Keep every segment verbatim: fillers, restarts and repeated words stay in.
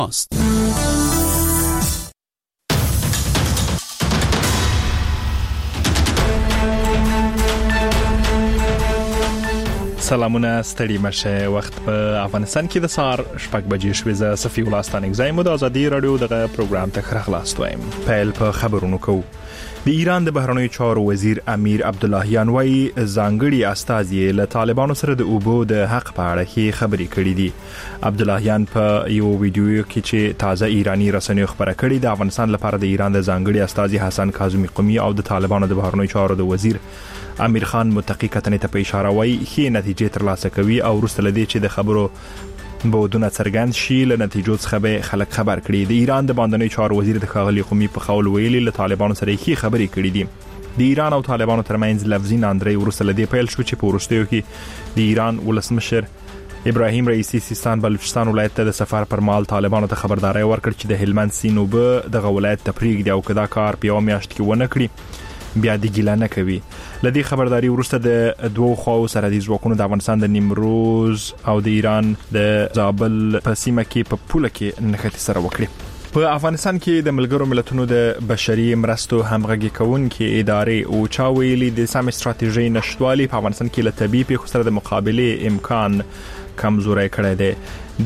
سلامونه ستړي مشه وخت په افغانستان کې د سار شپږ بجې شوې ز صفي ولستان اگزایم د ازادي رادیو دغه پروګرام ته خلاص وایم. پیل په خبرونو کو. د ایران د بهرنیو چارو وزیر امیر عبداللهیان وايي ځانګړي استازي له طالبانو سره د اوبو د حق په اړه کې خبرې کړې دي. عبداللهیان په یو ویډیو کې چې تازه ایرانی رسنیو خبره کړې د افغانستان لپاره د ایران د ځانګړي استازي حسن کاظمی قومي او د طالبانو د بهرنیو چارو د وزیر امیر خان متقی کتنې ته په اشاره وایي چې نتیجې ترلاسه کوي او وروسته لدی چې د خبرو بودونه څرګند شي له نتیجو څخه به خلک خبر کړي. د ایران د باندنی چارو وزیر د ښاغلي قومي په قول ویلي له طالبانو سره یې خبرې کړې دي. د ایران او طالبانو ترمنځ لفظي ناندري وروسته لدی پیل شو چې په وروستیو کې د ایران ولسمشر ابراهیم رئیسی سیستان بلوچستان ولایت ته د سفر پر مال طالبانو ته خبرداري ورکړ چې د هلمند سینو به د ولایت تفریق دی او کدا کار په یو میاشت کې ونه کړی بیا د ګیله نه کوي. لدی خبرداري وروسته د دوه خواو سره د ځواکونو د افغانستان د نیمروز او د ایران د زابل په سیمه کې په پوله کې نښتې سره وکړي. په افغانستان کې د ملګرو ملتونو د بشري مرستو همغږي کوونکې ادارې او چا ویلي د سم استراتیژي نشټوالي په افغانستان کې له طبيعي پیښو سره د مقابله امکان کمزوري کړی دی. د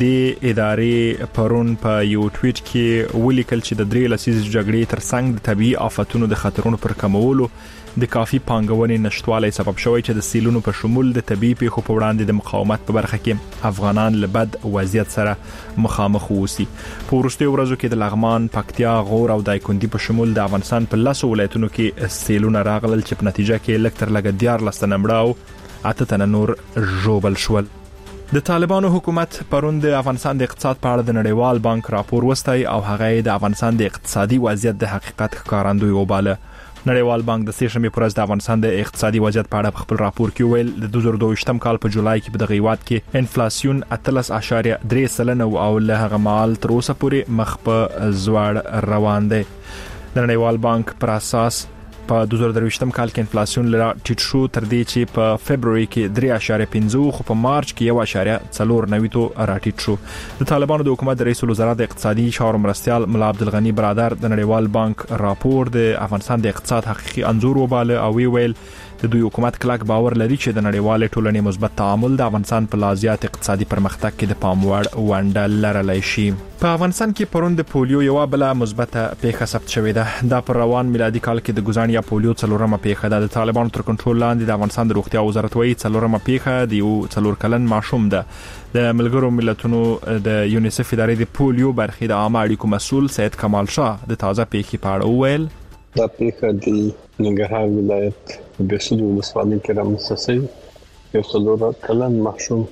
ادارې پرون په یو ټویټ کې ولیکل چې د درې لسیزې جګړې ترڅنګ د طبيعي آفتونو د خطرونو پر کمولو د کافي پانګونې نشټوالي سبب شوی چې د سیلونو په شمول د طبيعي پیښو په وړاندې د مقاومت په برخه کې افغانان له بد وضعیت سره مخامخ ووسی. په وروستیو ورځو کې د لغمان، پکتیا، غور او دایکندي په شمول د افغانستان په لاسو ولایتونو کې سیلونه راغلل چې په نتیجه کې لکتر لګ دیار لسته نمړه او اته تنه نور ژوبل شول. د طالبانو حکومت پرون د افغانستان د اقتصاد په اړه د نړیوال بانک راپور وستای او هغه د افغانستان د اقتصادي وضعیت د حقیقت ښکارندوی وباله. نړیوال بانک د سه شنبه پر ورځ د افغانستان د اقتصادي وضعیت په اړه خپل راپور کې ویل د دوه زره دوه ویشتم کال په جولای کې په دغه هیواد کې انفلیسیون اتلس اعشاریه درې سلنه او له هغه مال تر اوسه پورې مخ په زوړ روان دی. د نړیوال بانک پر اساس په دوه زره درې ویشتم کال کې انفلیسیون لا ټیټ شو تر دې چې په فبرवरी کې درې اعشاریه پنځه خو په مارچ کې یو اعشاریه څلور نوي تو راټیټ شو. د طالبانو د حکومت رئیس الوزرا د اقتصادي شاور مرستيال ملا عبدالغنی برادر د نړیوال بانک راپور د افغانستان د اقتصاد حقيقي انځور وباله او ویل د دوی حکومت کلک باور لري چې د نړیوال ټولنې مثبت تعامل د افغانستان په لازیات اقتصادي پرمختګ کې د پاموړ ونډه لرلای شي. په افغانستان کې پرون د پولیو یو بل مثبت پیښه ثبت شوې ده. دا پر روان میلادي کال کې د ګزان یا پولیو څلورمه پیښه ده. د طالبانو تر کنټرول لاندې د افغانستان د روغتیا وزارت وايي څلورمه پیښه د یو څلور کلن ماشوم ده. د ملګرو ملتونو د یونیسف ادارې د پولیو برخې د عامه اړیکو مسؤل سید کمال شاه د تازه پیښې په اړه وویل دا پیښه د ننګرهار ولایت د بسود ولسوالۍ کې رامنځته شوې. یو څلور کلن ماشوم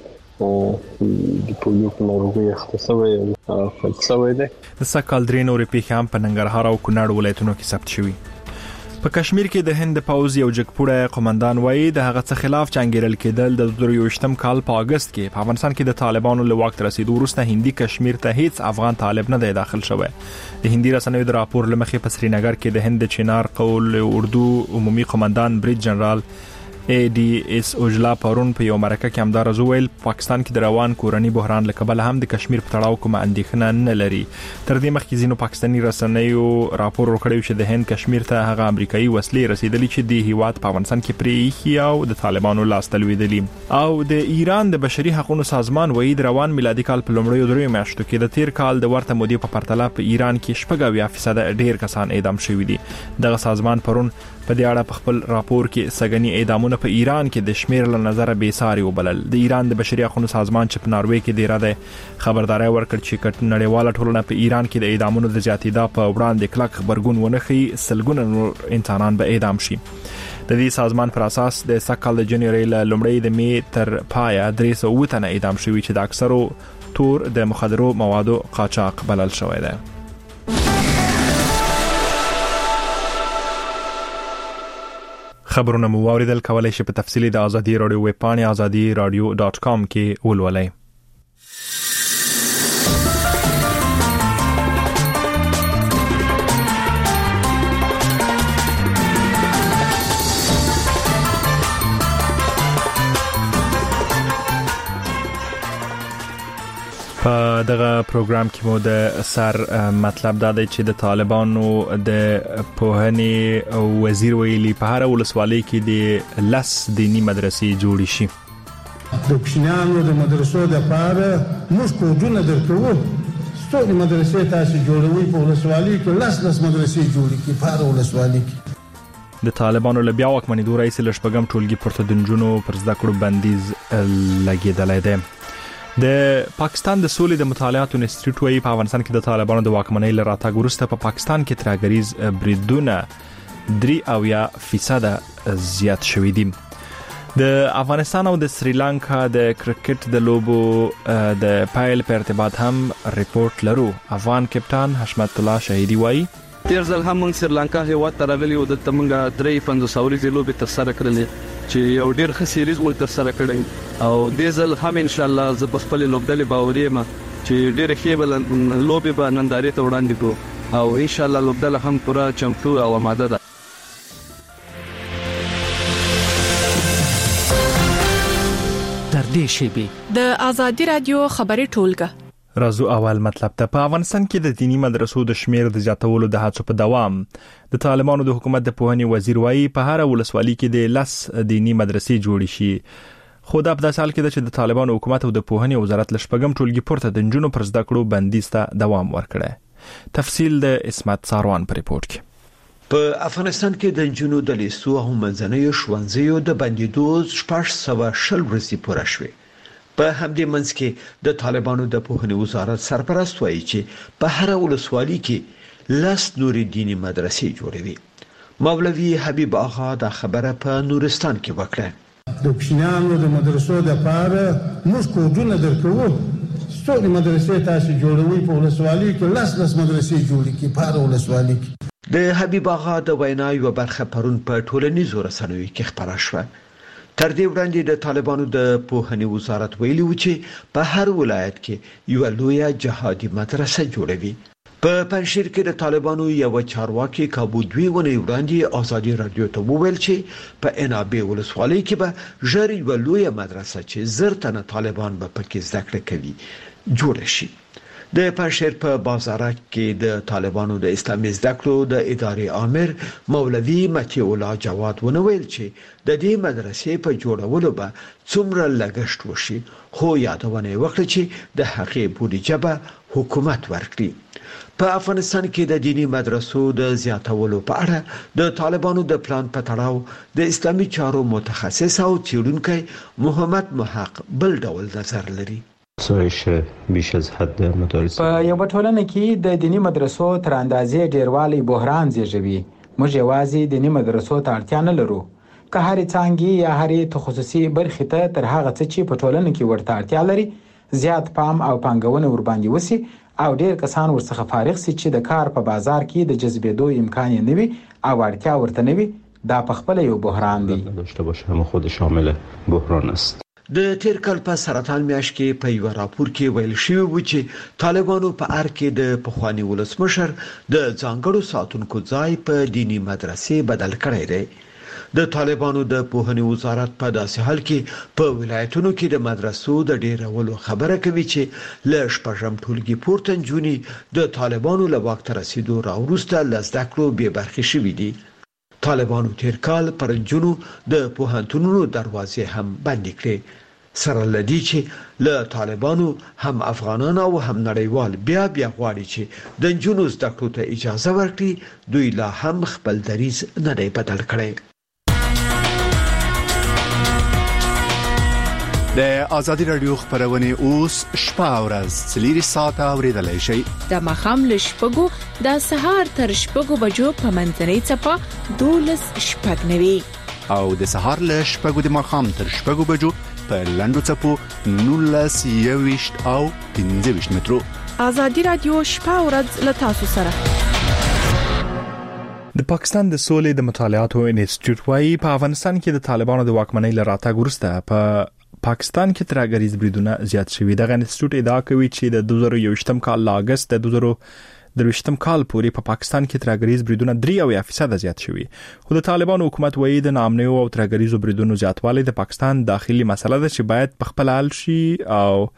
د پولیو په ناروغۍ اخته شوی او فلج شوی دی. د سکهال درې نورې پیښې هم په ننګرهار او کونړ ولایتونو کې ثبت شوې. په کشمیر کې د هند پوځ یو جګپوړی قومندان وایي د هغه څخه خلاف چنګیرل کېدل د دوه زره یوویشتم کال په اگست کې په افغانستان کې د طالبانو له واک رسیدو وروسته هندي کشمیر ته هیڅ افغان طالب نه دی داخل شوی. د هندي رسنیو د راپور لمخې په سرینګر کې د هند چینار قول اردو عمومي قومندان بریج جنرال ای ډي اس اوجلا پرون په یو مرکه کې همدار زویل پاکستان کې د روان کورنی بحران لکبل هم د کشمیر په تړاو کوم اندېښنه نه لري. تر دې مخکې ځینو پاکستاني رسنیو راپور ورکړی چې د هند کشمیر ته هغه امریکایي وسلې رسیدلې چې د هیواد په افغانستان کې پرې او د طالبانو لاس تلویدلې. او د ایران د بشري حقوقو سازمان وایي د روان میلادي کال په لومړیو درې میاشتو کې د تیر کال د ورته مودې په پرتله په ایران کې شپږ اویا فیصد ډیر کسان اعدام شوي دي. دغه سازمان پرون په دې اړه په خپل راپور کې سګنی اعدامونه په ایران کې د شمیر له نظر به ساري وبلل. د ایران د بشري حقوقو سازمان چې په ناروې کې دی را ده خبرداري ورکړ چې کټ نړیواله ټولنه په ایران کې د اعدامونو د زیاتیدا په وړاندې کلک خبرګون ونخي سلګونه نور انسانان به اعدام شي. د دې سازمان پر اساس د سکهال د جنوري له لومړۍ د می تر پایا درې سوه تنه اعدام شوي چې د اکثرو تور د مخدرو موادو قاچاق بلل شوی دی. خبرونه مو واوریدل. کولای شئ په تفصیلی د ازادي رادیو ویب پاڼې ازادي رادیو ډاٹ کام کې ولولئ. په په دغه پروګرام کې مو د سر مطلب دا دی چې د طالبانو د پوهنې وزیر ویلي په هر ولسوالۍ کې د لس دینی مدرسې جوړې شي. د کوچنیانو د مدرسو د پاره موږ کوډونه درکوو، څو مدرسې تاسو جوړوي په ولسوالۍ کې، لس لس مدرسې جوړې کی په هر ولسوالۍ کې. د طالبانو له بیا واکمنېدو راهیسې له شپږم ټولګي پورته د نجونو پر زده کړو بندیز لګېدلی دی. د پاکستان د سولې د مطالعاتو انسټیټیوټ وايي په افغانستان کې د طالبانو د واکمنۍ له راتګ وروسته په پاکستان کې ترهګریز بریدونه درې اویا فیصده زیات شوي دي. د افغانستان او د سریلانکا د کرکټ د لوبو د پایل په ارتباط هم ریپورت لرو. افغان کپټان حشمت الله شهیدی وايي تیر ځل هم موږ سریلانکا هیواد ته راغلي او دلته موږ درې پنځوس اوريزې لوبې ترسره کړلې چې یو ډېر ښه سیریز مو ترسره کړی او دې ځل هم ان شاء الله زه په خپل لوبډلې باوري یم چې ډېر ښه بل لوبې به نندارې ته وړاندې کوو او ان شاء الله لوبډله هم پوره چمتو او آماده ده. تر دې شیبې د آزادي رادیو خبري ټولګه. رازو اول مطلب ته په افغانستان کې د دینی مدرسو د شمیر د زیاتولو د هڅو په دوام د طالبانو د حکومت د پوهنې وزیر وايي په هر ولسوالۍ کې د لس دینی مدرسې جوړې شي. خو دا په داسې حال کې ده چې د طالبانو حکومت او د پوهنې وزارت له شپږم ټولګي پورته د نجونو پر زده کړو بندیز ته دوام ورکړی. تفصیل د اسمت ساروان په ریپورت کې. په افغانستان کې د نجونو د لیسو او منځنیو ښوونځیو د بندیدو شپږ سوه شل ورځې پوره شوې. په همدې منځ کې د طالبانو د پوهنې وزارت سرپرست وایي چې په هر ولسوالۍ کې لس نورې دینی مدرسې جوړوي. مولوي حبیب آغا دا خبره په نورستان کې وکړه. د کوچنیانو د مدرسو د پاره موږ کوډونه درکوو، څو مدرسې تاسو جوړوي په ولسوالۍ کې، لس لس مدرسې جوړې کی په هر ولسوالۍ کې. د حبیب آغا د وینا یو برخه پرون په ټولنیزو رسنیو کې خبره شوه. تر دې وړاندې د طالبانو د پوهنې وزارت ویلي و چې په هر ولایت کې یو لویه جهادي مدرسه جوړوي. په پنځیر کې د طالبانو یو چارواکي کابو دوی ونې وړاندې آزادي رادیو ته وویل چې په انابه ولسوالۍ کې به ژر یو لویه مدرسه چې زر تنه طالبان به پکې زده کړه کوي جوړ شي. د پنځیر په بازار کې د طالبانو د اسلامي زده کړو د ادارې امیر مولوي متی الله جواد ونویل چې د دې مدرسې په جوړولو به څومره لګښت وشي، خو یادونه وکړه چې د هغې بودیجه به حکومت ورکړي. په افغانستان کې د دینی مدرسو د زیاتولو په اړه د طالبانو د پلان په تړاو د اسلامي چارو متخصص او څېړونکی محمد محق بل ډول نظر لري. افزایش بیش از حد مدارس په یو ټولنه کې د دینی مدرسو تر اندازې ډیروالی بحران زیږوي. موږ یوازې دینی مدرسو ته اړتیا نه لرو، که هرې څانګې یا هرې تخصصي برخې ته تر هغه څه چې په ټولنه کې ورته اړتیا لري زیات پام او پانګونه ورباندې وسی او ډیر کسان ورڅخه فارغ سي چې د کار په بازار کې د جذبېدو امکان نه وي او اړتیا ورته نه وي. دا په خپل یو بحران دی. داشته باشه هم خود شامل بحران است. د تیر کال په سرطان میاشت کې په یو راپور کې ویل شوی و چې طالبانو په ار کې د پخوانی ولسمشر د ځانګړو ساتونکو ځای په دینی مدرسې بدل کړی دی. د طالبانو د پوهنې وزارت په داسې حال کې په ولایتونو کې د مدرسو د ډیرولو خبره کوي چې ل شپږم ټولګي پورته نجونی د طالبانو له واک ته رسیدو راوروسته لزده کړو به برخې شوې دي. طالبانو تیر کال پر نجونو د پوهنتونونو دروازې هم بندې کړې. سره لدی چې له طالبانو هم افغانان او هم نړیوال بیا بیا غواړي چې د نجونو زده کړو ته اجازه ورکړي. دوی لا هم خپل دریځ نه دی بدل کړی. د آزادي رادیو خبرونه اوس شپه ورځ څلوري ساعته اوریدلای شي. د مخام له شپږو د سهار تر شپږو بجو په منځنۍ چپه دولس شپږ نوي او د سهار له شپږو د مخام تر شپږو بجو په لندو چپو نولس یويشت او پنځه ویشت مترو. آزادي رادیو شپه ورځ له تاسو سره. د پاکستان د سولې د مطالعاتو انسټیټیوټ وايي په افغانستان کې د طالبانو د واکمنۍ له راتګ وروسته په پاکستان کې ترهګریز بریدونه زیات شوي. دغه انسټیټیوټ ادعا کوي چې د دوه زره یوویشتم کال له اگست د دوه زره درویشتم کال پورې په پاکستان کې ترهګریز بریدونه درې اویا فیصد زیات شوي. خو د طالبانو حکومت وایي د ناامنیو او ترهګریزو بریدونو زیاتوالی د پاکستان داخلي مسله ده چې باید په خپل حل شي او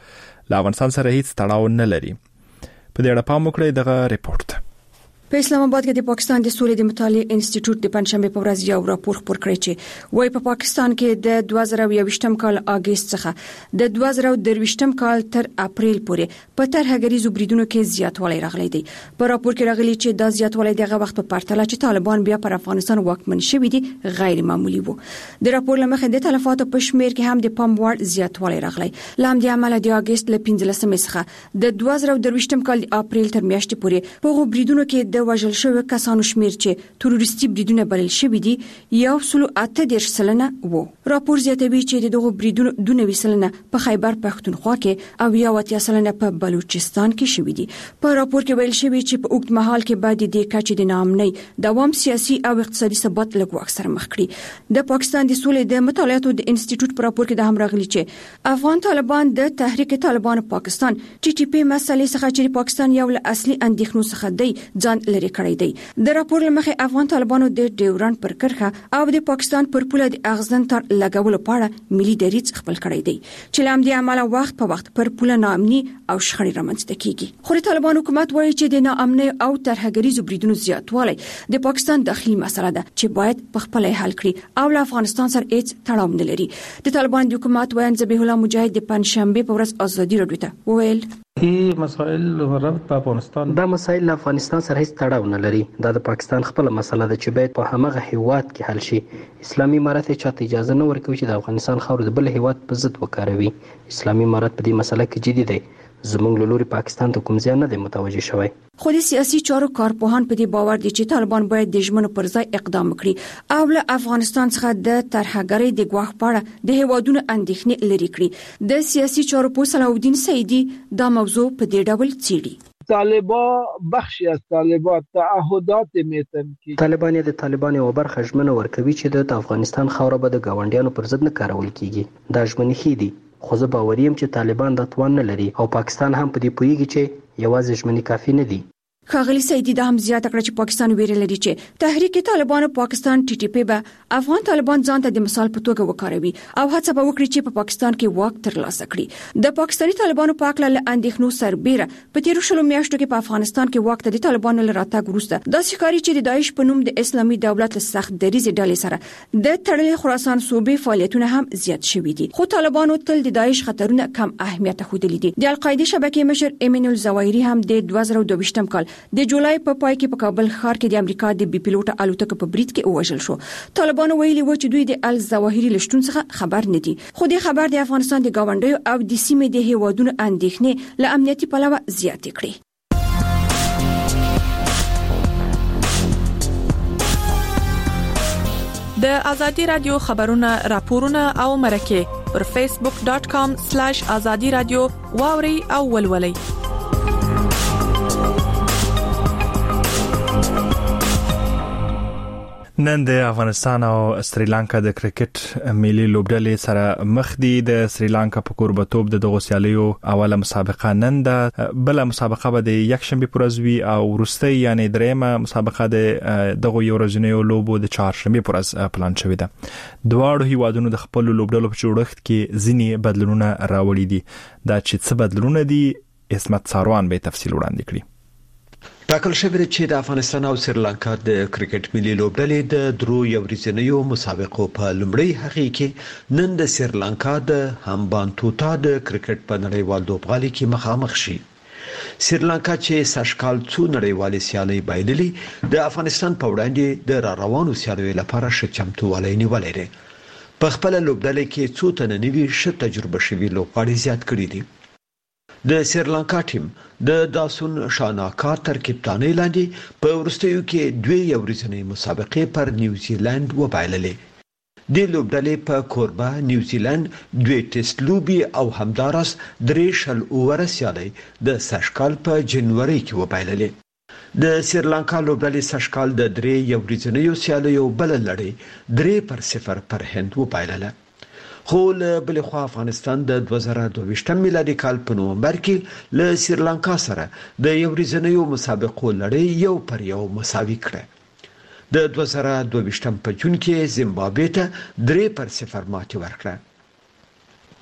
له افغانستان سره هیڅ تړاو نه لري. په دې اړه پام وکړئ دغه ریپورت. په اسلام آباد کې د پاکستان د سولې د مطالعې انسټیټیوټ د پنځشنبه په ورځ یو راپور خپور کړی چې وايي په پاکستان کې د دوه زره یوویشتم کال اگست څخه د دوه زره درویشتم کال تر اپریل پورې په ترهګریزو بریدونو کې زیاتوالی راغلی دی. په راپور کې راغلي چې دا زیاتوالی دغه وخت په پرتله چې طالبان بیا پر افغانستان واکمن شوي دي غیر معمولی وو. د راپور لمخې د تلفاتو په شمیر کې هم د پام وړ زیاتوالی راغلی. لام د عمل د اگست ل پنځلسمې څخه د دوه زره درویشتم کال د اپریل تر میاشتې پورې په بریدونو کې د وژل شوی کسانو شمیر چې تروریستي بریدونه بلل شوی دي یو سلو اته دیرش سلنه وو. راپور زیاتوي چې دغه بریدونو دونه وسلنه په خیبر پښتونخوا کې او یو اتیا سلنه په بلوچستان کې شوی دي. په راپور کې ویل شوی چې په اوږد مهال کې بعد د کچې د ناامنۍ دوام سیاسي او اقتصادي ثبات لږ اکثر مخ کړي. د پاکستان د سولې د مطالعاتو د انسټیټیوټ په راپور کې د هم راغلي چې افغان طالبان د تحریک طالبان پاکستان ټي ټي پی مسلې څخه چې پاکستان یو له اصلي اندېښنو څخه دی ځان لري کړی دی. د راپور لمخې افغان طالبانو د ډیورنډ پر کرښه او د پاکستان پر پوله د اغزن تر لګولو په اړه ملي دریځ خپل کړی دی چې لام د عمله وخت په وخت پر پوله ناامني او شخړې رامنځته کیږي. خو د طالبان حکومت وایي چې د ناامنۍ او ترهګریزو بریدونو زیاتوالی د پاکستان داخلي مسله ده چې باید په خپل حل کړي او له افغانستان سره هیڅ تړاو نه لري. د طالبان د حکومت وایي ذبیح الله مجاهد د پنځشنبه په ورځ ازادي راډیو ته وویل هي مسائل ربط په افغانستان دا مسائل افغانستان سره هیڅ تړاو نه لري. دا د پاکستان خپل مسله ده چې باید په همغه هیواد کې حل شي. اسلامي امارات چاته اجازه نه ورکوي چې د افغانستان خاور د بل هیواد په ضد وکاروي. اسلامي امارات په دې مسله کې جدي دی. زموږ له لوري پاکستان ته کوم ځای نه دی متوجه شوی. خو د سیاسي چارو کارپوهان په دې باور دي چې طالبان باید د ژمنو پر ځای اقدام وکړي او له افغانستان څخه د ترهګرۍ د ګواښ په اړه د هیوادونو اندېښنې لرې کړي. د سیاسي چارو پوه صلاح الدین سعیدی دا موضوع په دې ډول څېړي. طالبان بخشی از طالبان تعهدات میتن کی طالبان د طالبان یو برخه ژمنه ورکوي چې د افغانستان خاوره به د گاونډیانو پر ضد نه کارول کیږي. دا ژمنې خې دي خو زه باوریم چې طالبان د توان نه لري او پاکستان هم په دې پوهیږي چې یوازې ژمنې کافي نه دي. ښاغلي سعیدی دا هم زیاته کړه چې پاکستان ویره لري چې تحریک طالبانو پاکستان ټي ټي پی به افغان طالبان ځان ته د مثال په توګه وکاروي او هڅه به وکړي چې په پاکستان کې واک ترلاسه کړي. د پاکستاني طالبانو په اړه له اندېښنو سربېره په تیرو شلو میاشتو کې په افغانستان کې واک ته د طالبانو له راتګ وروسته داسې ښکاري چې د داعش په نوم د اسلامي دولت له سخت دریځ ډلې سره د تړلې خراسان صوبې فعالیتونه هم زیات شوي دي. خو طالبانو تل د داعش خطرونه کم اهمیت ښودلي دي. د القاعده شبکې مشر ایمن الزواهری هم د دوه زره دوه کال د جولای په پای کې په کابل ښار کې د امریکا د بي پیلوټ الوتکه په برید کې وژل شو. طالبانو ویلي و چې دوی د الزواهری لشتون څخه خبر نه دي. خو د خبر د افغانستان د گاونډیو او د سیمې د هیوادونو اندېښنې له امنیتي پلوه زیاتې کړې. د ازادي رادیو خبرونه راپورونه او مرکه پر فیسبوک ډاټ کام سلیش ازادي رادیو واوري او ولولي. نن د افغانستان او سریلانکا د کرکټ ملي لوبډلې سره مخ دي. د سریلانکا په کوربتوب د دغه سیالیو اوله مسابقه نن ده. بل مسابقه به د یکشنبه پر ورځ وي او وروستۍ یعنی دریمه مسابقه د دغه یو ورځنیو لوبو د چهارشنبه پر ورځ پلان شوې ده. دواړو هیوادونو د خپل لوبډلو په جوړښت کې ځینې بدلونونه راوړي دي. دا چې څه بدلونونه دي اسمت ساروان به تفصیل وړاندې کړي. ټاکل شوی چې د افغانستان او سریلانکا د کرکټ ملي لوبډلې د درو یو ورځنیو مسابقو په لومړۍ هغې کې نن د سریلانکا د همبانتوتا د کرکټ په نړیوال لوبغالي کې مخامخ شي. سریلانکا چې سشکال څو نړیوالې سیالۍ بایللې د افغانستان په وړاندې د را روانو سیالیو لپاره ښه چمتووالی نیولی دی. په خپله لوبډلې کې څو تنه نوي ښه تجربه شوي لوبغاړي زیات کړي دي. د سریلانکا ټیم د داسون شاناکا تر کپتانۍ لاندې په وروستیو کې دوه یو ورځنۍ مسابقې پر نیوزیلند وبایللې. د لوبډلې په کوربه نیوزیلند دوه ټیسټ لوبي او همدارس درې شل اووره سیالۍ د سشکال په جنوري کې وبایللې. د سریلانکا لوبډلې سشکال د درې یو ورځنیو سیالیو بل لړۍ درې پر صفر پر هند وبایلله. خو له بل خوا افغانستان د دوه زره دوه میلادي کال په نومبر کې له سریلانکا سره د یو ورځنیو مسابقو لړۍ یو پر یو مساوي کړه. د دوه زره دوه په جون کې زیمبابوې ته درې پر صفر ماتې ورکړه.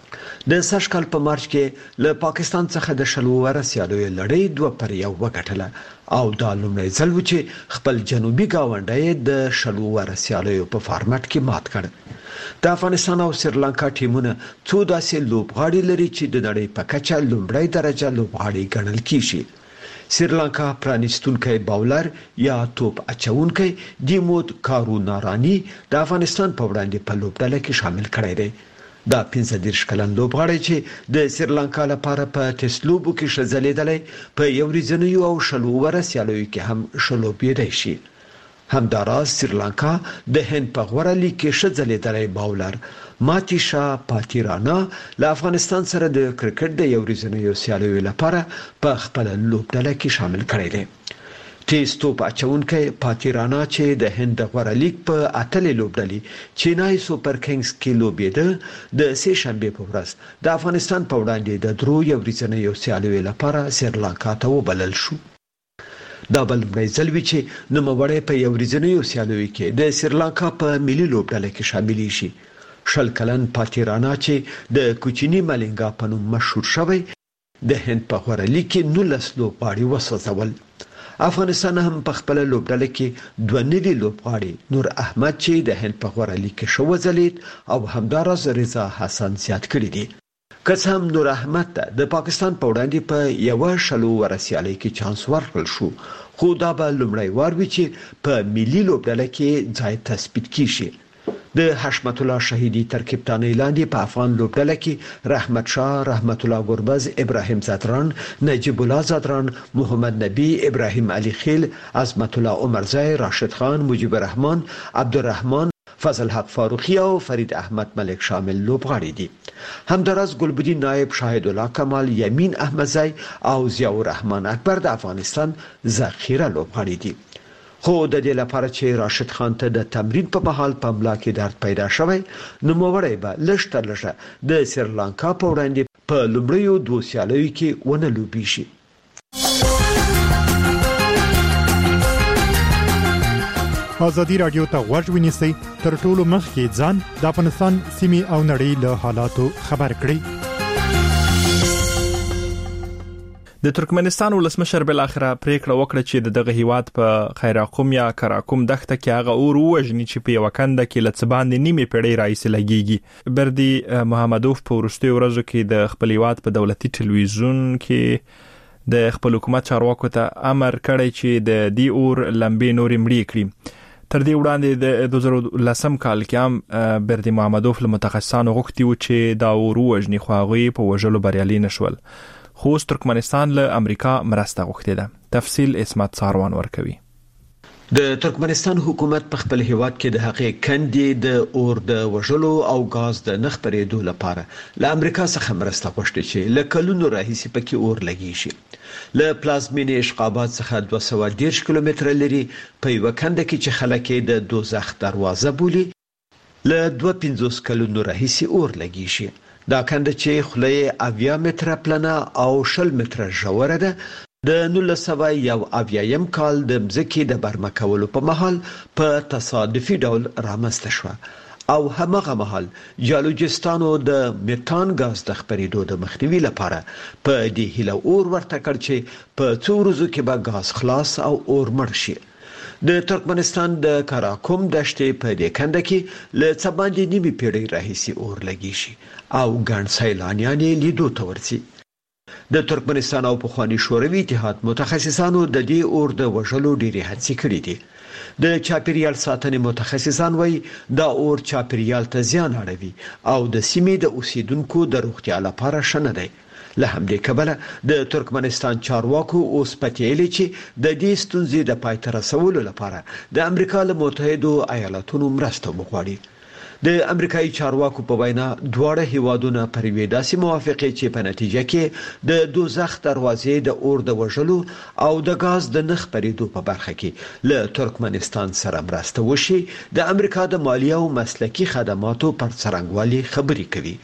د سږ کال په مارچ کې له پاکستان څخه د شلو وره سیالیو لړۍ دوه پر یو وګټله او دا لومړی ځل و چې خپل جنوبي ګاونډی د شلو وره سیالیو په فارمټ کې مات کړ. د افغانستان او سریلانکا ټیمونه څو داسې لوبغاړي لري چې د نړۍ په کچه لومړی درجه لوبغاړي ګڼل کیږي. سریلانکا پرانیستونکی باولر یا توپ اچونکی دیمود کارونارانی د افغانستان په وړاندې په لوبډله کې شامل کړی دی. دا پنځه دېرش کلن لوبغاړی چې د سریلانکا لپاره په ټیسټ لوبو کې ښه ځلېدلی په یو ورځنیو او شلو وره سیالیو کې هم ښه لوبېدی شي. همداراز سریلانکا د هند په غوره لیګ کې ښه ځلېدلی باولر ماتیشا پاتیرانا له افغانستان سره د کرکټ د یو ورځنیو سیالیو لپاره په خپله لوبډله کې شامل کړی دی. تیز توپ اچونکی پاتیرانا چې د هند د غوره لیګ په اتلې لوبډلې چینای سوپر کنګز کې لوبېده د سې شنبې په ورځ د افغانستان په وړاندې د درو یو ورځنیو سیالیو لپاره سریلانکا ته وبلل شو. دا بل لومړی ځل وي چې نوموړی په یو ورځنیو سیالیو کې د سریلانکا په ملي لوبډله کې شامل شي. شل کلن پاتیرانا چې د کوچني ملنګا په نوم مشهور شوی د هند په غوره لیګ کې نولس لوبغاړي وسوځول. افغانستان هم په خپل لوبډله کې دوه نوي لوبغاړي نور احمد چې د هند په غوره لیګ کې شو وځلید او همداراز رضا حسن زیات کړی دي. که څه هم نور احمد ته د پاکستان په وړاندې په یوه شلو وره سیالۍ کې چانس ورکړل شو، خو دا به لومړی وار وي چې په ملي لوبډله کې ځای تثبیت کیږي. د حشمت الله شهیدی تر کپتانۍ لاندې په افغان لوبډله کې رحمت شاه، رحمت الله ګربز، ابراهیم زادران، نجیب الله زادران، محمد نبی، ابراهیم علي خیل، عظمت الله عمرزی، راشد خان، مجيب الرحمن، عبدالرحمن، فضل حق فاروقی او فرید احمد ملک شامل لوبغاړي دي. همداراز ګلبدین نایب، شاهد الله کمال، یمین احمدزی او ضیاء الرحمن اکبر د افغانستان ذخیره لوبغاړي دي. خو د دې لپاره چې راشد خان ته د تمرین په مهال په ملا کې درد پیدا شوی، نوموړی به لږ تر لږه د سریلانکا په وړاندې په لومړیو دوو سیالیو کې ونه لوبیږي. ازادي راډیو ته غوږ ونیسئ، تر ټولو مخکې ځان د افغانستان سیمې او نړۍ له حالاتو خبر کړئ. د ترکمنستان ولسمشر بل اخره پریکړه وکړه چې دغه هیواد په خیراقوم یا کراکوم دښته کې هغه اور وژني چې په یو کنده کې لڅبان نیمه پیړۍ راځي لګيږي. بردي محمدوف په ورستي ورځو کې د خپل هیواد په دولتي ټلویزیون کې د خپل حکومت چارواکو ته امر کړی چې د دې اور لمبې نورې مړې کړي. تر دې وړاندې د دوه زره لسم کال کې هم بردي محمدوف له متخصصانو غوښتي و چې دا اور وژني، خو هغه په وژلو بریالي نشول. خو ترکمنستان له امریکا مرسته غوښتې ده. تفصیل اسمت ساروان ورکوي. د ترکمنستان حکومت په خپل هیواد کې د هغې کندې د اور د وژلو او غاز د نخ پرېدو لپاره له امریکا څخه مرسته غوښتي چې له کلونو راهیسې پکې اور لګیږي. له پلازمینې اشقاباد څخه دوه سوه دېرش کیلومتره لري په یوه کنده کې چې خلک یې د دوزخ دروازه بولي، له دوه پنځوس کلونو راهیسې اور لګیږي. دا کنده چې خوله اویا متره پلنه او شل متره ژوره ده، د نولس سوه یو اویایم کال د مځکې د برمه کولو په مهال په تصادفي ډول رامنځته شوه او همغه مهال جیولوجستانو د میتان غاز د خپرېدو د مخنیوي لپاره په دې هیله اور ورته کړ چې په څو ورځو کې به غاز خلاص او اور مړ شي. د ترکمنستان د کراکوم دشتې په دې کنده کې له څه باندې نیمه پیړۍ راهیسې اور لګیږي او ګڼ سیلانیان یې لیدو ته ورځي. د ترکمنستان او پخواني شوروي اتحاد متخصصانو د دې اور د وژلو ډېرې هڅې کړې دي. د چاپیریال ساتنې متخصصان وایي دا اور چاپیریال ته زیان اړوي او د سیمې د اوسیدونکو د روغتیا لپاره ښه نه دی. له همدې کبله د ترکمنستان چارواکو اوس پتیلې چې د دې ستونزې د پای ته رسولو لپاره د امریکا له متحدو ایالاتونو مرسته وغواړي. د امریکایي چارواکو په وینا دواړه هیوادونه پر یوې داسې موافقې چې په نتیجه کې د دوزخ دروازې د اور د وژلو او د غاز د نخ پرېدو په برخه کې له ترکمنستان سره مرسته وشي د امریکا د مالیه او مسلکي خدماتو پر څرنګوالي خبرې کوي.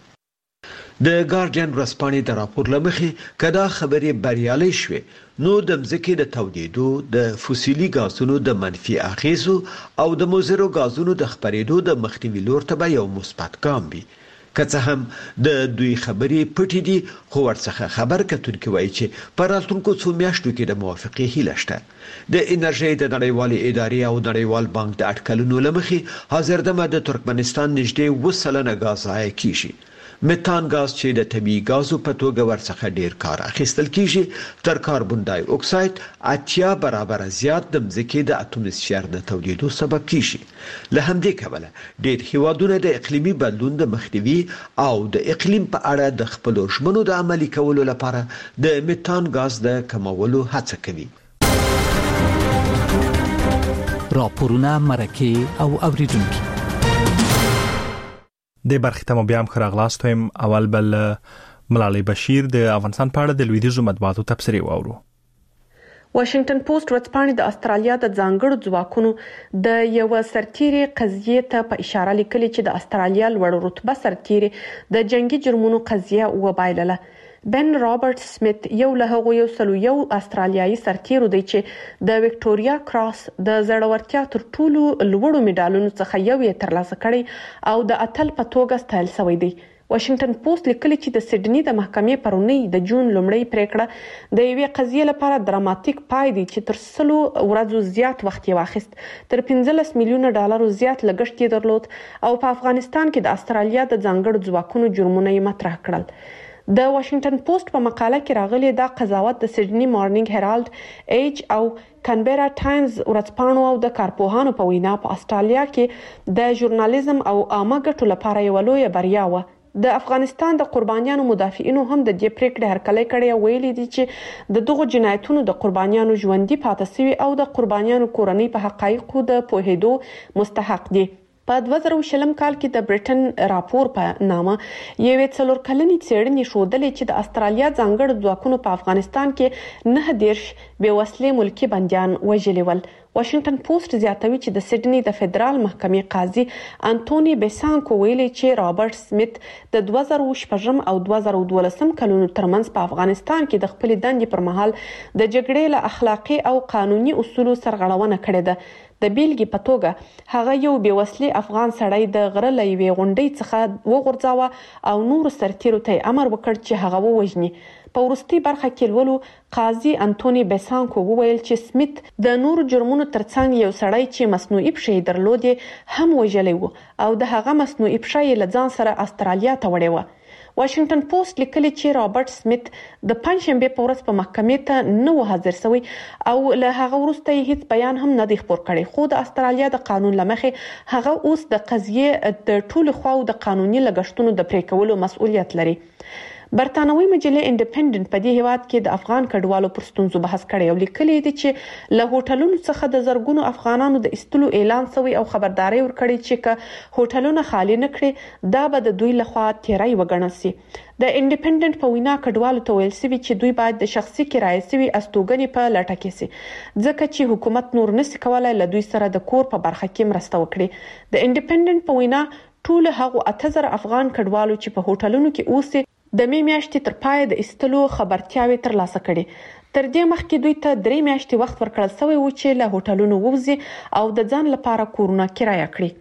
د ګارډین ورځپاڼې د راپور لمخې کدا خبرې بریالۍ شوې نو د مځکې د تودېدو، د فوسیلي غازونو د منفي اغیزو او د مضرو غازونو د خپرېدو د مخنیوي لور ته به یو مثبت ګام وي. که څه هم د دوی خبرې پټې دي خو ورڅخه خبر کتونکي وایي چې په راتلونکو څو میاشتو کې د موافقې هیله شته. د انرژۍ د نړیوالې ادارې او نړیوال بانک د اټکلونو له مخې حاضردمه د ترکمنستان نږدې اووه سلنه ګاز ضایع کیږي. میتان ګاز چې د طبیعي ګازو په توګه ورڅخه ډیر کار اخیستل کیږي تر کاربن ډای اکساید اتیا برابر زیات د مځکې د اتموسفیر د تولیدو سبب کیږي. له همدې کبله ډیر هیوادونه د اقلیمي بدلون د مخنیوي او د اقلیم په اړه د خپلو ژمنو د عملي کولو لپاره د میتان ګاز د کمولو هڅه کوي. راپورونه مرکه او اوریدونکو د برخې ته مو بیا هم ښه راغلاست وایم. اول بل ملالۍ بشیر د افغانستان په اړه د لویدیځو مطبوعاتو تبصرې واورو. واشنگټن پوسټ ورځپاڼې د استرالیا د ځانګړو ځواکونو د یو سرتیري قضیې ته په اشاره لیکلي چې د استرالیا لوړ رتبه سرتیري د جنگي جرمونو قضیه وبایلله. بن رابرټ سمیت یو له هغو یو سلو یو استرالیایي سرتیرو دی چې د وکټوريا کراس د زړورتیا تر ټولو لوړو میډالونو څخه یو یې ترلاسه کړی او د اتل په توګه ستایل شوی دی. واشنگټن پوسټ لیکلي چې د سیډني د محکمې پرونی د جون لومړۍ پریکړه د یوې قضیې لپاره دراماتیک پای دی چې تر سلو ورځو زیات وخت یې واخیست. تر پنځلس میلیونه ډالرو زیات لګښت یې درلود او په افغانستان کې د استرالیا د ځانګړو ځواکونو جرمونه یې مطرح کړل. د واشنگټن پوسټ په مقاله کې راغلي دا قضاوت د سیډني مارنینګ هیرالد ایج او کانبرا ټایمز ورځپاڼو او د کارپوهانو په وینا په استرالیا کې د ژورنالیزم او عامه ګټو لپاره یو لوی بریا و. د افغانستان د قربانیانو مدافعینو هم د دې پریکړې هرکلی کړی او ویلي دي چې د دغو جنایتونو د قربانیانو ژوندۍ پاتې شوي او د قربانیانو کورنۍ په حقایقو د پوهېدو مستحق دي. په دوه زره شلم کال کې د برټن راپور په نامه یوې څلور کلنې څېړنې ښودلې چې د استرالیا ځانګړو ځواکونو په افغانستان کې نه دیرش بې وسلې ملکي بندیان وژلي ول. واشنگټن پوسټ زیاتوي چې د سیډني د فدرال محکمې قاضي انټوني بیسانکو ویلي چې رابرټ سمیت د دوه زره شپږم او دوه زره دولسم کلونو ترمنځ په افغانستان کې د خپل دندې پر مهال د جګړې له اخلاقي او قانوني اصولو سرغړونه کړې ده. د بیلګې په توګه هغه یو بې وسلې افغان سړی د غره له یوې غونډۍ څخه وغورځاوه او نور سرتیرو ته امر وکړ چې هغه ووژني. په وروستي برخه کې لولو قاضي انټوني بیسانکو وویل چې سمیت د نور جرمونو ترڅنګ یو سړی چې مصنوعي پښې درلودې هم وژلی و او د هغه مصنوعي پښې له ځان سره استرالیا ته وړې وه. واشنگټن پوسټ لیکلي چې رابرټ سمیت د پنځشنبه په ورځ په محکمې ته نه و حاضر شوی او له هغه وروسته هیڅ بیان هم نه دی خپور کړی. خو د استرالیا د قانون لمخې هغه اوس د قضیې د ټولو خواو د قانوني لګښتونو د پرې کولو مسؤلیت لري. برتانوي مجله انډیپندنت په دې هیواد کې د افغان کډوالو پر ستونزو بحث کړی او لیکلي دي چې له هوټلونو څخه د زرګونو افغانانو د ایستلو اعلان شوی او خبرداري ورکړي چې که هوټلونه خالی نه کړي دا به د دوی لخوا تیری وګڼل شي. د انډیپندنت په وینا کډوالو ته ویل شوی چې دوی باید د شخصي کرایې شوی استوګنې په لټه کې شي ځکه چې حکومت نور نشي کولای له دوی سره د کور په برخه کې مرسته وکړي. د انډیپندنت په وینا ټول هغه اته زره افغان کډوالو چې په هوټلونو کې اوسي د می میاشتې تر پای د ایستلو خبرتیاوي ترلاسه کړي. تر دې مخکې دوی ته درې میاشتې وخت ورکړل شوی و چې له هوټلونو ووځي او د ځان لپاره کورونه کرایه کړي.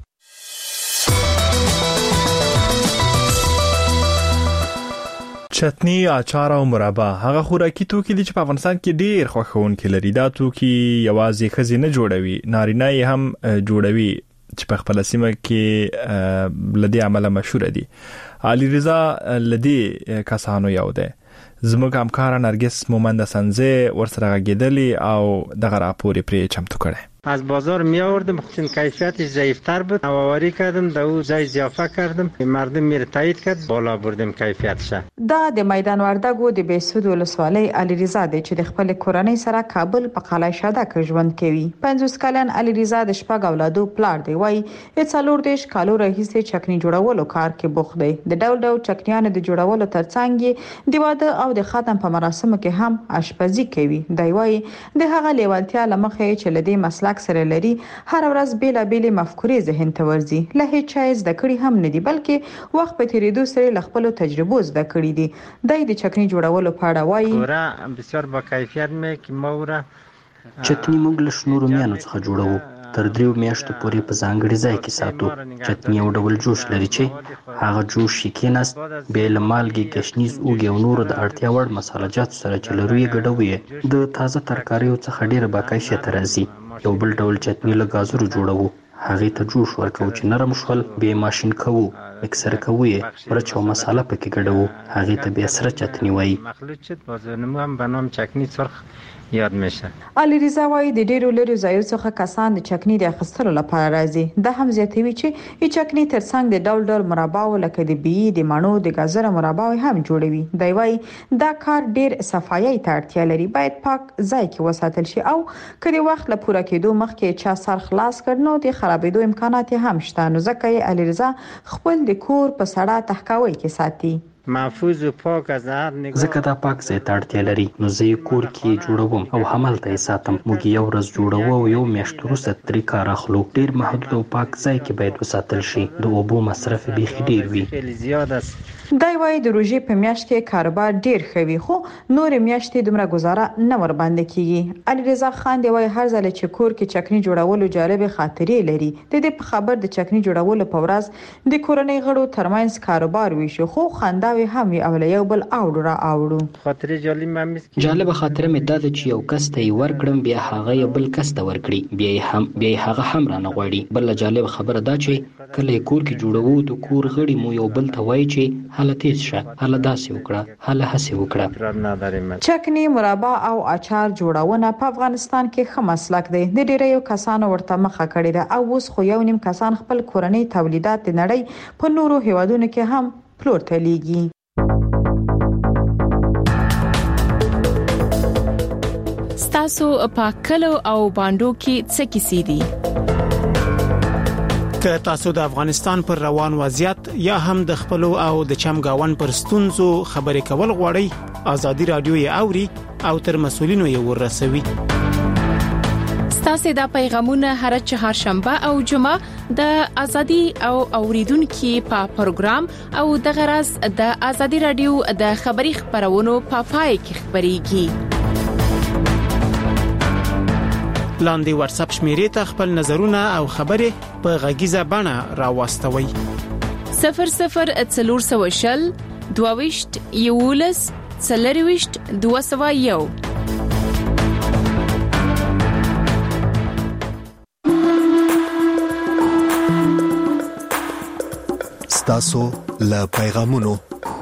چتنی، اچار او مربا هغه خوراکي توکي دي چې په افغانستان کې ډیر خوښونکي لري. دا توکي یوازې ښځې نه جوړوي، نارینه یې هم جوړوي چې په خپل سیمه کې لدی عمله مشهور دي. علي رضا لدی کسانو یو ده. زموږ همکار نرگس مومند سنزه ورسره غږیدلی او دغه راپور پرې چمتو کړي. از بازار می آوردم، چون کیفیتش ضعیفتر بود، نوآوری کردم، در او جای اضافه کردم، مردم میره تایید کرد، بالا بردم کیفیتش. دا د میدان وردګو د بیسود ولسوالۍ علي رضا د چې د خپل کورنۍ سره کابل په قلعه شاده کې ژوند کوي. پنځوس کلن علي رضا د شپږ اولادو پلار دی. وای څلور دیش کالو راهیسې چکنی جوړولو کار کې بوخت دی. د ډول ډول چکنیانو د جوړولو ترڅنګ د واده او د ختم په مراسمو کې هم آشپزي کوي. دی وای د هغه لیوالتیا لمخې چې لدی مسلک سره لري هر ورځ بیل بیل مفکورې ذهن ته ورځي. له هیڅ چا زده کړي هم نه دي بلکې وخت په تیریدو سره له خپل تجربو زده کړي دي. د دې چکنی جوړولو په اړه وایي ګوره بسیار با کیفیت مې کې موره چتنی موږ له شنو رومیانو څخه جوړو. تر دریو میاشتو پورې په ځانګړي ځای کې ساتو. چتني یو ډول جوش لري چې هغه جوش یې کېناست، بیا یې له مالګې، ګشنیز، اوږې او نورو د اړتیا وړ مسالهجاتو سره چې لرو یې ګډوو. د تازه ترکاریو څخه ډېره باکیفیته راځي. یو بل ډول چتني له ګازرو جوړوو، هغې ته جوش ورکوو چې نرم شول، بیا یې ماشین کوو، مکسر کوو یې، مرچ او مساله پکې ګډوو، هغې ته بیا سره چتني وایي. یاد میشه. علیرضا وايي د ډیرو لري ځایو څخه کسان د چکني د اخیستلو لپاره راځي. د هم زیاتوي چې ای چکني ترڅنګ د ډول ډول مرباو لکه د بی د مانو د گازر مربا هم جوړوي. دی وايي دا کار ډیر صفایي ته اړتیا لري، باید پاک ځای کې وساتل شي او کله وخت له پوره کېدو مخکې چا سر خلاص کړنو د خرابېدو امکانات هم شته. نو ځکه علیرضا خپل د کور په سړه تحکاوي کې ساتي. محفوظ او پاک از هر نگاه. ځکه دا پاک ځای ته اړتیا لري، نو زه یې کور کې جوړوم او همالته یې ساتم. موږ یو ورځ جوړوو او یو میاشت وروسته ترې کار اخلو. ډېر محدود او پاک ځای کې باید وساتل شي. د اوبو مصرف بیخي ډېر وي. دی وايي د روژې په میاشت کې کاروبار ډېر ښه وي، خو نورې میاشتې دومره گزاره نه ور باندې کیږي. علیرضا خان دی وايي هر ځل چې کور کې چکني جوړولو جالب خاطرې لري. د دې په خبر د چکني جوړولو په ورځ د کورنۍ غړو ترمنځ کاروبار ویشو، خو خنداوي هم وي او یو بل اوړو را اوړو. خاطرې جالب مې جالب خاطره مې دا چې یو کس ته یې ورکړم، بیا هغه یو بل کس ته ورکړي، بیا هم بیا هغه هم را نه غواړي. بل جالب خبره دا چې کله کور کې جوړوو د کور غړي مو یو بل ته وایي چې هله تیز شه، هله داسې وکړه، هله هسې وکړه. چکني، مربا او اچار جوړونه په افغانستان کې ښه مسلک دی. د ډیرو کسانو ورته مخه کړې ده او اوس خو یو نیم کسان خپل کورنۍ تولیدات د نړۍ په نورو هیوادونو کې هم پلور ته لیږي. ستاسو په کلو او باندو کې څه کیسې دي؟ که تاسو د افغانستان پر روان وضعیت یا هم د خپل او د چمګاون پر ستونزو خبرې کول غواړئ، ازادي رادیو یې اوري او تر مسولینو یې ورسوي. ستاسو د پیغامونه هر چهارشنبه او جمعه د ازادي او اوریدونکو په پروګرام او د غرض د ازادي رادیو د خبري خبرونو په پای کې خبريږي. لاندې واتس اپ شمیرې ته خپل نظرونه او خبرې په غږیزه بڼه راوستوي. صفر صفر څلور سوه شل دوهويشت یولس څلرويشت دوه سوه یو. ستاسو له پیغامونو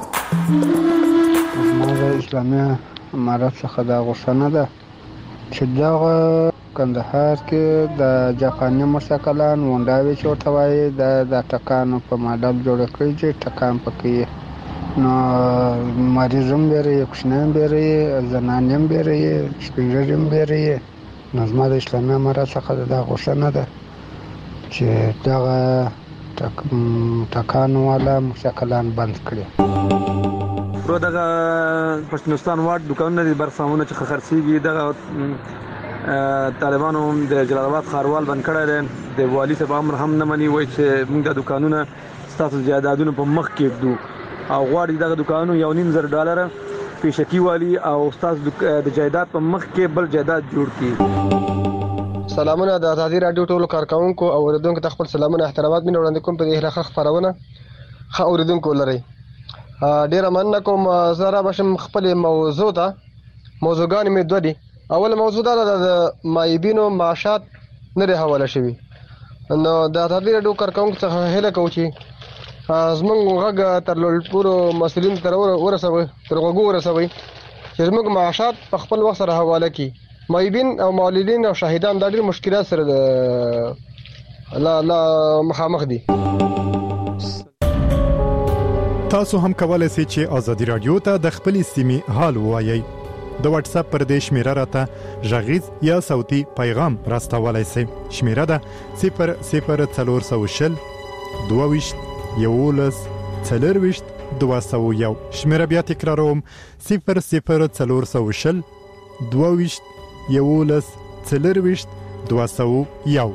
زموږ اسلامي امارت څخه دا غوښتنه ده چې دغه کندهار کې د جاپاني موسیقلان ونډاوي چې ورته وایي د د ټکانو په ماډل جوړ کړی چې ټکان پکې نو مریضم بیري کوشنام بیري زنانیم بیري سپینږیریم بیري نو زما د اسلامي امارت څخه دا غوښتنه ده چې دغه ټکانو والا موسیقلان بند کړي. رو دغه پښتونستان واټ دکانونه دي برسامونه چې خرڅيږي دغه طالبانو د جلال آباد خاروال بند کړی دی. د والی صاحب امر هم نه مني، وایي چې موږ د دکانونه ستاسو جایدادونو په مخ کې ږدو او غواړي دغه دکانونو یو نیم زر ډالر پیشکی والی او ستاسو د جایداد په مخ کې بل جایداد جوړ کړي. سلامونه د ازادي رادیو ټولو کارکونکو او اوریدونکو ته خپل سلامونه احترامات مې وړاندې کوم. په دې هله خبرونه ښه اوریدونکو لري. ډیره مننه کوم. زه را بشم خپل موضوع ته. موضوعګان مې دوه دي. اول موضوع دا د مایبینو معاشات نه دی حواله شوی. نو د ازادي رادیو کارکونکو څخه هله کوم چې زمونږ غږ تر لوړپورو مسولین تر ورسوي تر وګو ورسوي چې زمونږ معاشات په خپل وخت سره حواله کړي. مایبین او مولدین او شاهدان د ډېر مشکلات سره لا لا مخامخ دي. تاسو هم کولای شئ چې ازادي رادیو ته د خپل سیمې حال ووایئ. د واتس اپ پر دې شمیره راته ژغیز یا صوتي پیغام راستولای شئ. شمیره ده صفر صفر څلور سوه شل دوهويشت یولس څلرويشت دوه سوه یو. شمیره بیا تکراروم صفر صفر څلور سوه شل دوهويشت یولس څلرويشت دوه سوه یو.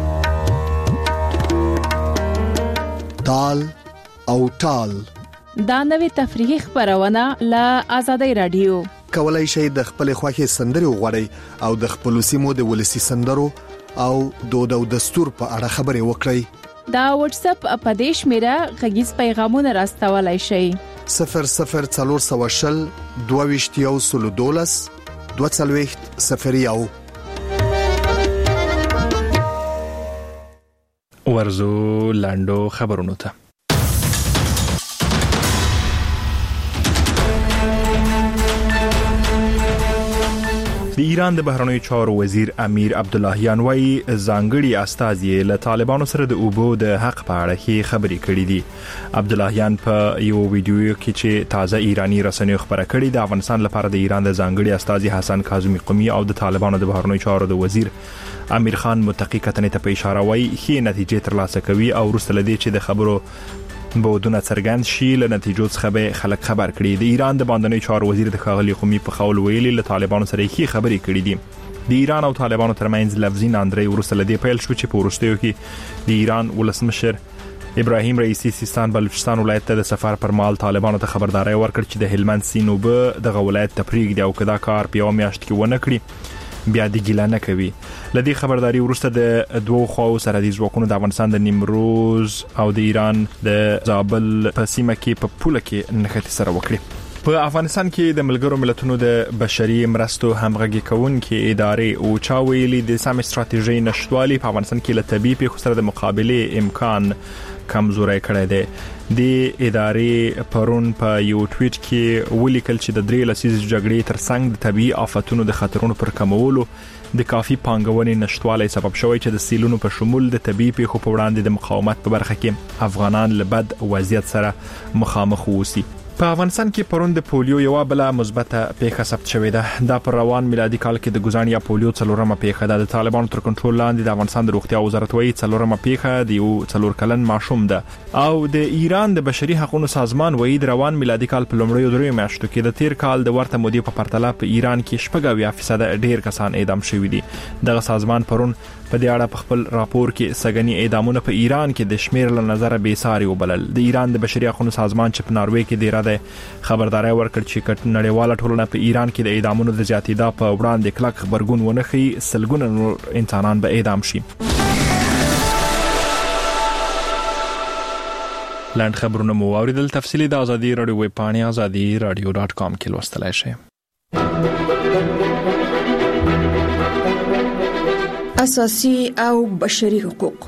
تال او ټال دا نوې تفریحي خبرونه له ازادي رادیو. کولای شئ د خپل خوښي سندري وغوړئ او د خپل سیمو د ولسی سندرو او دود او دستور په اړه خبرې وکړئ. دا واتس اپ په دې شمیره غږیز پیغامونه راستولای شئ. صفر صفر څلور سوه شل دوه ویشت یو سلو دولس دوه څلوېښت صفر یو. ورزو لاندو خبرونو ته. د ایران د بهرنیو چارو وزیر امیر عبداللهیان وايي ځانګړي استازي له طالبانو سره د اوبو د حق په اړه خبرې کړې دي. عبداللهیان په یو ویډیو کې چې تازه ایرانی رسنیو خبره کړې د افغانستان لپاره د ایران د ځانګړي استازي حسن کاظمی قومي او د طالبانو د بهرنیو چارو د وزیر امیر خان متقی کتنې ته په اشاره وايي ښې نتیجې ترلاسه کوي او وروسته لدې چې د خبرو بودونه څرګند شي له نتیجو څخه به خلک خبر کړي. د ایران د باندنۍ چارو وزیر د ښاغلي قومي په قول ویلي له طالبانو سره یې خبرې کړې دي. د ایران او طالبانو ترمنځ لفظي ناندرۍ وروسته لدې پیل شو چې په وروستیو کې د ایران ولسمشر ابراهیم رئیسی سیستان بلوچستان ولایت ته د سفر پر مال طالبانو ته خبرداري ورکړ چې د هلمند سینوبه د ولایت تفریق دی او کدا کار په یو میاشت کې ونه کړی بیا د ګیلانه کوي. لدې خبرداري وروسته د دوه خواو سره د ځواکونو د افغانستان د نیمروز او د ایران د زابل په سیمه کې په پوله کې نښتې سره وکړي. په افغانستان کې د ملګرو ملتونو د بشري مرستو همغږي کوونکې ادارې او چا ویلي د سم استراتیژي نشټوالي په افغانستان کې له طبيعي پیښو سره د مقابله امکان کمزوري کړی دی. د ادارې پرون په یو ټویټ کې ولیکل چې د درې لسیزې جګړې ترڅنګ د طبيعي آفتونو د خطرونو پر کمولو د کافي پانګونې نشټوالي سبب شوی چې د سیلونو په شمول د طبيعي پیښو په وړاندې د مقاومت په برخه کې افغانان له بد وضعیت سره مخامخ ووسی. په افغانستان کې پرون د پولیو یو بل مثبته پیښه ثبت شوې ده. دا پر روان میلادي کال کې د ګزان یا پولیو څلورمه پیښه ده. د طالبانو تر کنټرول لاندې د افغانستان د روغتیا وزارت وايي څلورمه پیښه د یو څلور کلن ماشوم ده او د ایران د بشري حقوقو سازمان وايي د روان میلادي کال په لومړیو درې میاشتو کې د تیر کال د ورته مودې په پرتله په ایران کې شپږ اویا فیصد ډیر کسان اعدام شوي دي. دغه سازمان پرون په دې اړه په خپل راپور کې سګنی اعدامونه په ایران کې د شمیر له نظر به ساري وبلل. د ایران د بشري حقوقو سازمان چې په ناروې کې دی راځي خبرداري ورکړ چې کټ نړیواله ټولنه په ایران کې د اعدامونو د زیاتېدا په وړاندې کلک خبرګون ونخي سلګونه نور انسانان به اعدام شي. لاند خبرونه مو اوریدل. تفصیلی د ازادي رادیو ویب پاڼې ازادي رادیو ډاټ کام کې لوستلای شئ. اساسي او بشري حقوق.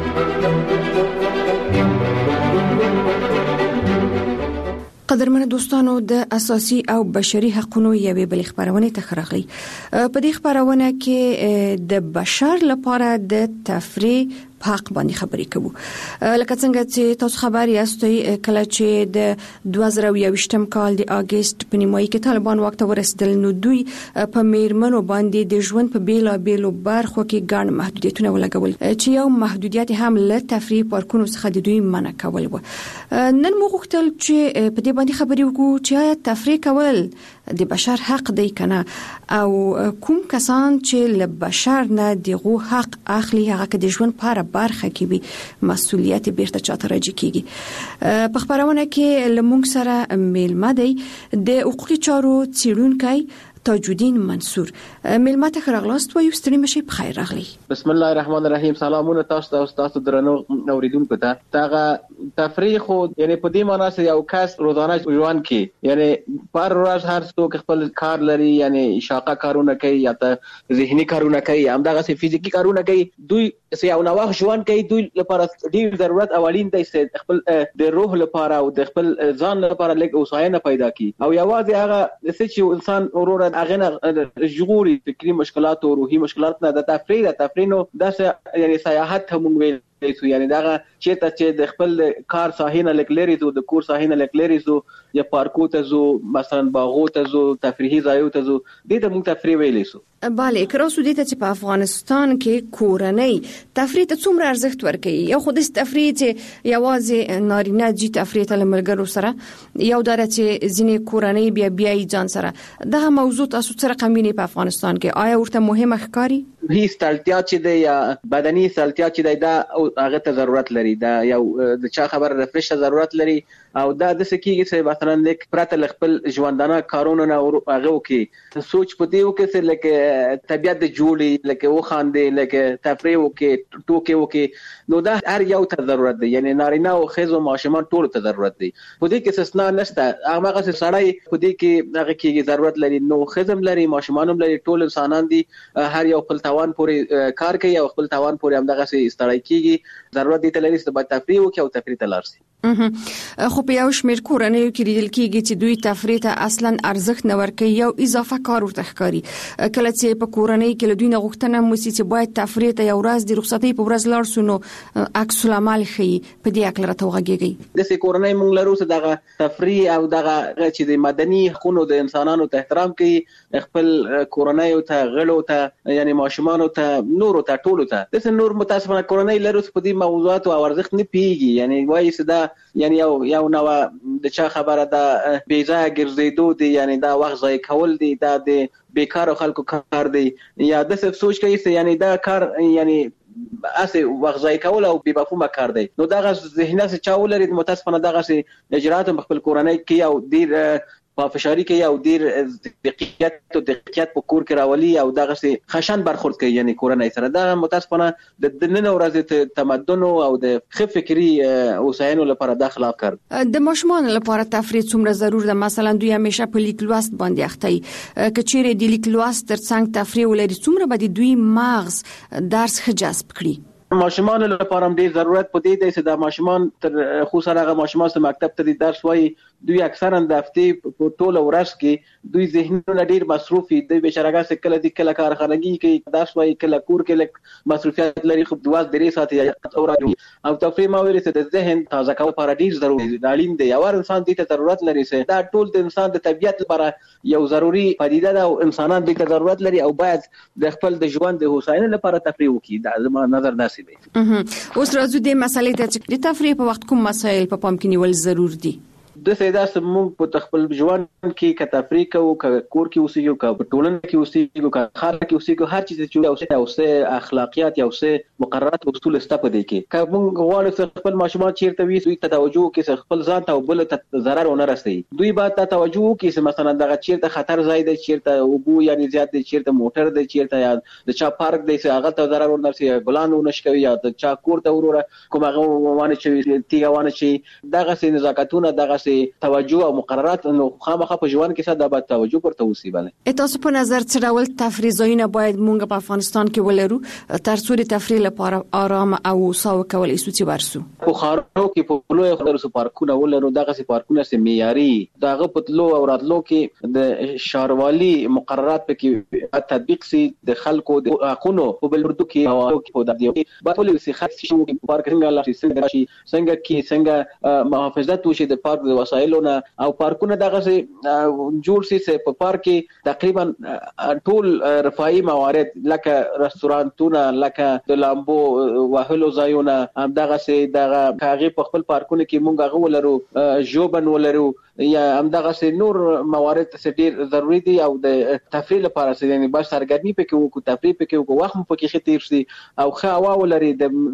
قدرمن دوستانو د اساسي او بشري حقوقو یوې بل خبرونه تخرغلي. په دې خبرونه کې د بشر لپاره د تفریح حق باندې خبرې کوو. لکه څنګه چې تاسو خبر یاستئ کله چې د دوه زره یوویشتم کال د اگست په نیمایي کې طالبان وخت ورسېدل نو دوی په میرمنو باندې د ژوند په بیلا بیلو برخو کې ګڼ محدودیتونه ولګول چې یو محدودیت هم له تفریح پارکونو څخه د دوی منع کول و. نن موږ غوښتل چې په دې باندې خبرې وکړو چې تفریح کول د بشر حق دی کنه او کوم کسان چې له بشر نه دغه حق اخلي هغه د ژوند لپاره برخه کې وي مسؤلیت بیرته چاته راځي کیږي. په خبرونه کې لمونږ سره میلمه دی د حقوقي چارو څیړونکی تاجودین منصور. میلمه ته خراغلاست و یو ستړي مشي په خیر راغلی. بسم الله الرحمن الرحیم. سلامونه تاسو ته او تاسو درنو اوریدونکو ته. تاغه تفریح خو یعنی په دې معنی چې یو کس روزانه ژوند کې یعنی پر ورځ هر څوک خپل کار لري یعنی شاقه کارونه کوي یا ته ذهني کارونه کوي هم دغه فزیکی کارونه کوي. دوی چې یو نوښت ژوند کوي دوی لپاره ډیر ضرورت اولین دی چې خپل د روح لپاره او د خپل ځان لپاره لږ اوساینه پیدا کړي او یوازې هغه چې انسان اورور هغه نه جوړي فکری مشکلات او روحي مشکلات نه د تفریح د تفریح نو د یعنی سیاحت هم ویل سو یعنی دا چې ته چې د خپل کار ساحینه لکلری زو د کور ساحینه لکلری زو یا پارکو ته زو مثلا باغو ته زو تفریحي ځایو ته زو د دې موږ تفریح ویلې سو. bale کراسو دې ته چې په افغانستان کې کورنۍ تفریح ته څومره ارزښت ورکړي. یو خو د تفریح چې یوازې نارینه جی تفریح ته ملګرو سره یو دره چې ځینې کورنۍ بیا بیا ځان سره دغه موضوع تاسو سره قمینه په افغانستان کې آیا ورته مهمه ښکاری؟ هیڅ تړتیا چې دی یا بدني تړتیا چې دی دا هغه ته ضرورت لري، دا یو د چا خبر رفرش ضرورت لري او دا د سکیږي چې مثلا لیک پرته خپل ژوندانه کارونه نه هغه وکي سوچ پدې وکي چې لکه طبيعت جوړي لکه و خاندې لکه تفریح وکي ټوکې وکي، نو دا هر یو ته ضرورت دی، یعنی نارینه او ښځو ماشومان ټول ته ضرورت دی. پدې کې استثنا نشته، هغه څه سړی پدې کې هغه کې ضرورت لري، نو ښځم لري ماشومان هم لري، ټول انسانان دي، هر یو خپل توان پورې کار کوي او خپل توان پورې هم دغه څه استړی کیږي، ضرورت دی ته لري چې باید تفریح وکي او تفریح ته لاړ شي. خو په یو شمېر کورنیو کې لیدل کېږي چې دوی تفریح ته اصلا ارزښت نه ورکوي، یو اضافه کار ورته ښکاري. کله چې په کورنۍ کې له دوی نه غوښتنه وشي چې باید تفریح ته یو ورځ د رخصتۍ په ورځ لاړ شو، نو عکس العمل ښیي. په دې اړه راته وغږیږئ. د سې کورنۍ مونږ لرو چې دغه تفریح او دغه چې د مدني حقوقو د انسانانو ته احترام کوي، خپل کورنۍ ته غړو ته یعنی ماشومان ته نور ته ټول ته د سې نور متاسفانه کورنۍ لرو چې په دې موضوعات او ارزښت نه پیږي، یعنی وایي چې دا یعنی یو یو نو د چا خبره ده بیځای ګرځېدو دي، یعنی دا وخت ضایع کول دي، دا د بیکارو خلکو کار دی، یا د څه سوچ کوي چې یعنی دا کار یعنی اسه وخت ضایع کول او بې مفهومه کار دی. نو دا غږ ذهنه څه چاول لري متاسفانه دا غږ اجرات خپل کورنۍ کې او ډیر په فشاری کې او ډیر دقیقیت او دقیقیت په کور کې راولي او دغه څه خشن برخورد کوي، یعنی کورنۍ سره دا متاسفانه د نن ورځې تمدن او د ښه فکری اوساینو لپاره د خلاف کار. د ماشومان لپاره تفریح څومره ضرور ده؟ مثلا دوی همیشه په لیک لوست باندې اخته وي، کچېره د لیک لوست ترڅنګ تفریح ولري، څومره به دوی مغز درس ښه جذب کړي؟ ماشومان لپاره هم ډیر ضرورت پدې دی چې د ماشومان تر خصوصا هغه ماشومان چې مکتب ته درس وایي، دوی اکثرا د هفتې په ټوله ورځ کې دوی ذهنونه ډیر مصروف دي، دوی بشرګه چې کله د کله کارخانګي کې درس وایي، کله کور کې لک مصروفیت لري، خو دوه درې ساعت او راځي او تفریح ما ویل چې د ذهن تازه کول لپاره ډیر ضروري دی، اړین دی. یو انسان دې ته ضرورت لري چې دا ټول د انسان د طبيعت لپاره یو ضروري پدیده ده او انسانان دې ته ضرورت لري او باید د خپل د ژوند د هوساینې لپاره تفریح وکړي. دا زما نظر داسې دی. اوس راځو د مسالې ته چې د تفریح په وخت کوم مسایل په پام کې نیول ضرور دي. د سیدا سمون په خپل ژوند کې ک تفریح کوو، ک کور کې اوسېږو، ک ټولنه کې اوسېږو، ک خار کې اوسېږو، هر چیز چې اوسه اوسه اخلاقیات یا اوسه مقررات او اصول سته په دې کې. ک موږ غواړو چې خپل ماشومان چیرته وي دوی ته توجه وکړي، خپل ځان ته او بل ته ضرر ونه رسي، دوی باید ته توجه وکړي چې مثلا دغه چیرته خطر ځای دی، چیرته اوبو یعنی زیات دی، چیرته موټر دی، چیرته یا د چا پارک دی چې هغه ته ضرر ونه رسي، ګلان ونه شکوي یا د چا کور ته وروره کوم هغه وانه چې تیګه وانه چې دغه سي نزاکتونه دغه سي توجه او مقررات نو خامخا په ژوند کې څه د باید توجه ورته وسی. بله تاسو په نظر څه ډول تفریح ځایونه باید مونږ په افغانستان کې ولرو تر څو د تفریح لپاره آرام او ساو کولای شو چې ورسو؟ په خارو کې په لوی خلرو پارکونه ولرو، دغه سي پارکونه سي معیاري، دغه پتلو او راتلو کې د شاروالي مقررات پکې تطبیق سي، د خلکو د حقوقو په بلوردو کې او په دغه باید ولې سي خاص شي پارک څنګه لا څنګه شي څنګه کې څنګه محافظت وشي د پارک د وسایلونو او پارکونه دغه سي جوړ سي چې په پارک کې تقریبا ټول رفاهي موارد لکه رستورانتونه، لکه د لامبو وهلو ځایونه، هم دغه سي دغه کاغي په خپل پارکونه کې مونږ غو ولرو، جوبن ولرو، یا هم دغه سي نور موارد چې ډیر ضروری دي او د تفریح لپاره چې یعنی بس سرګرمي پکې وکړو، تفریح پکې وکړو، وخت پکې خطیر شي او ښه هوا ولري،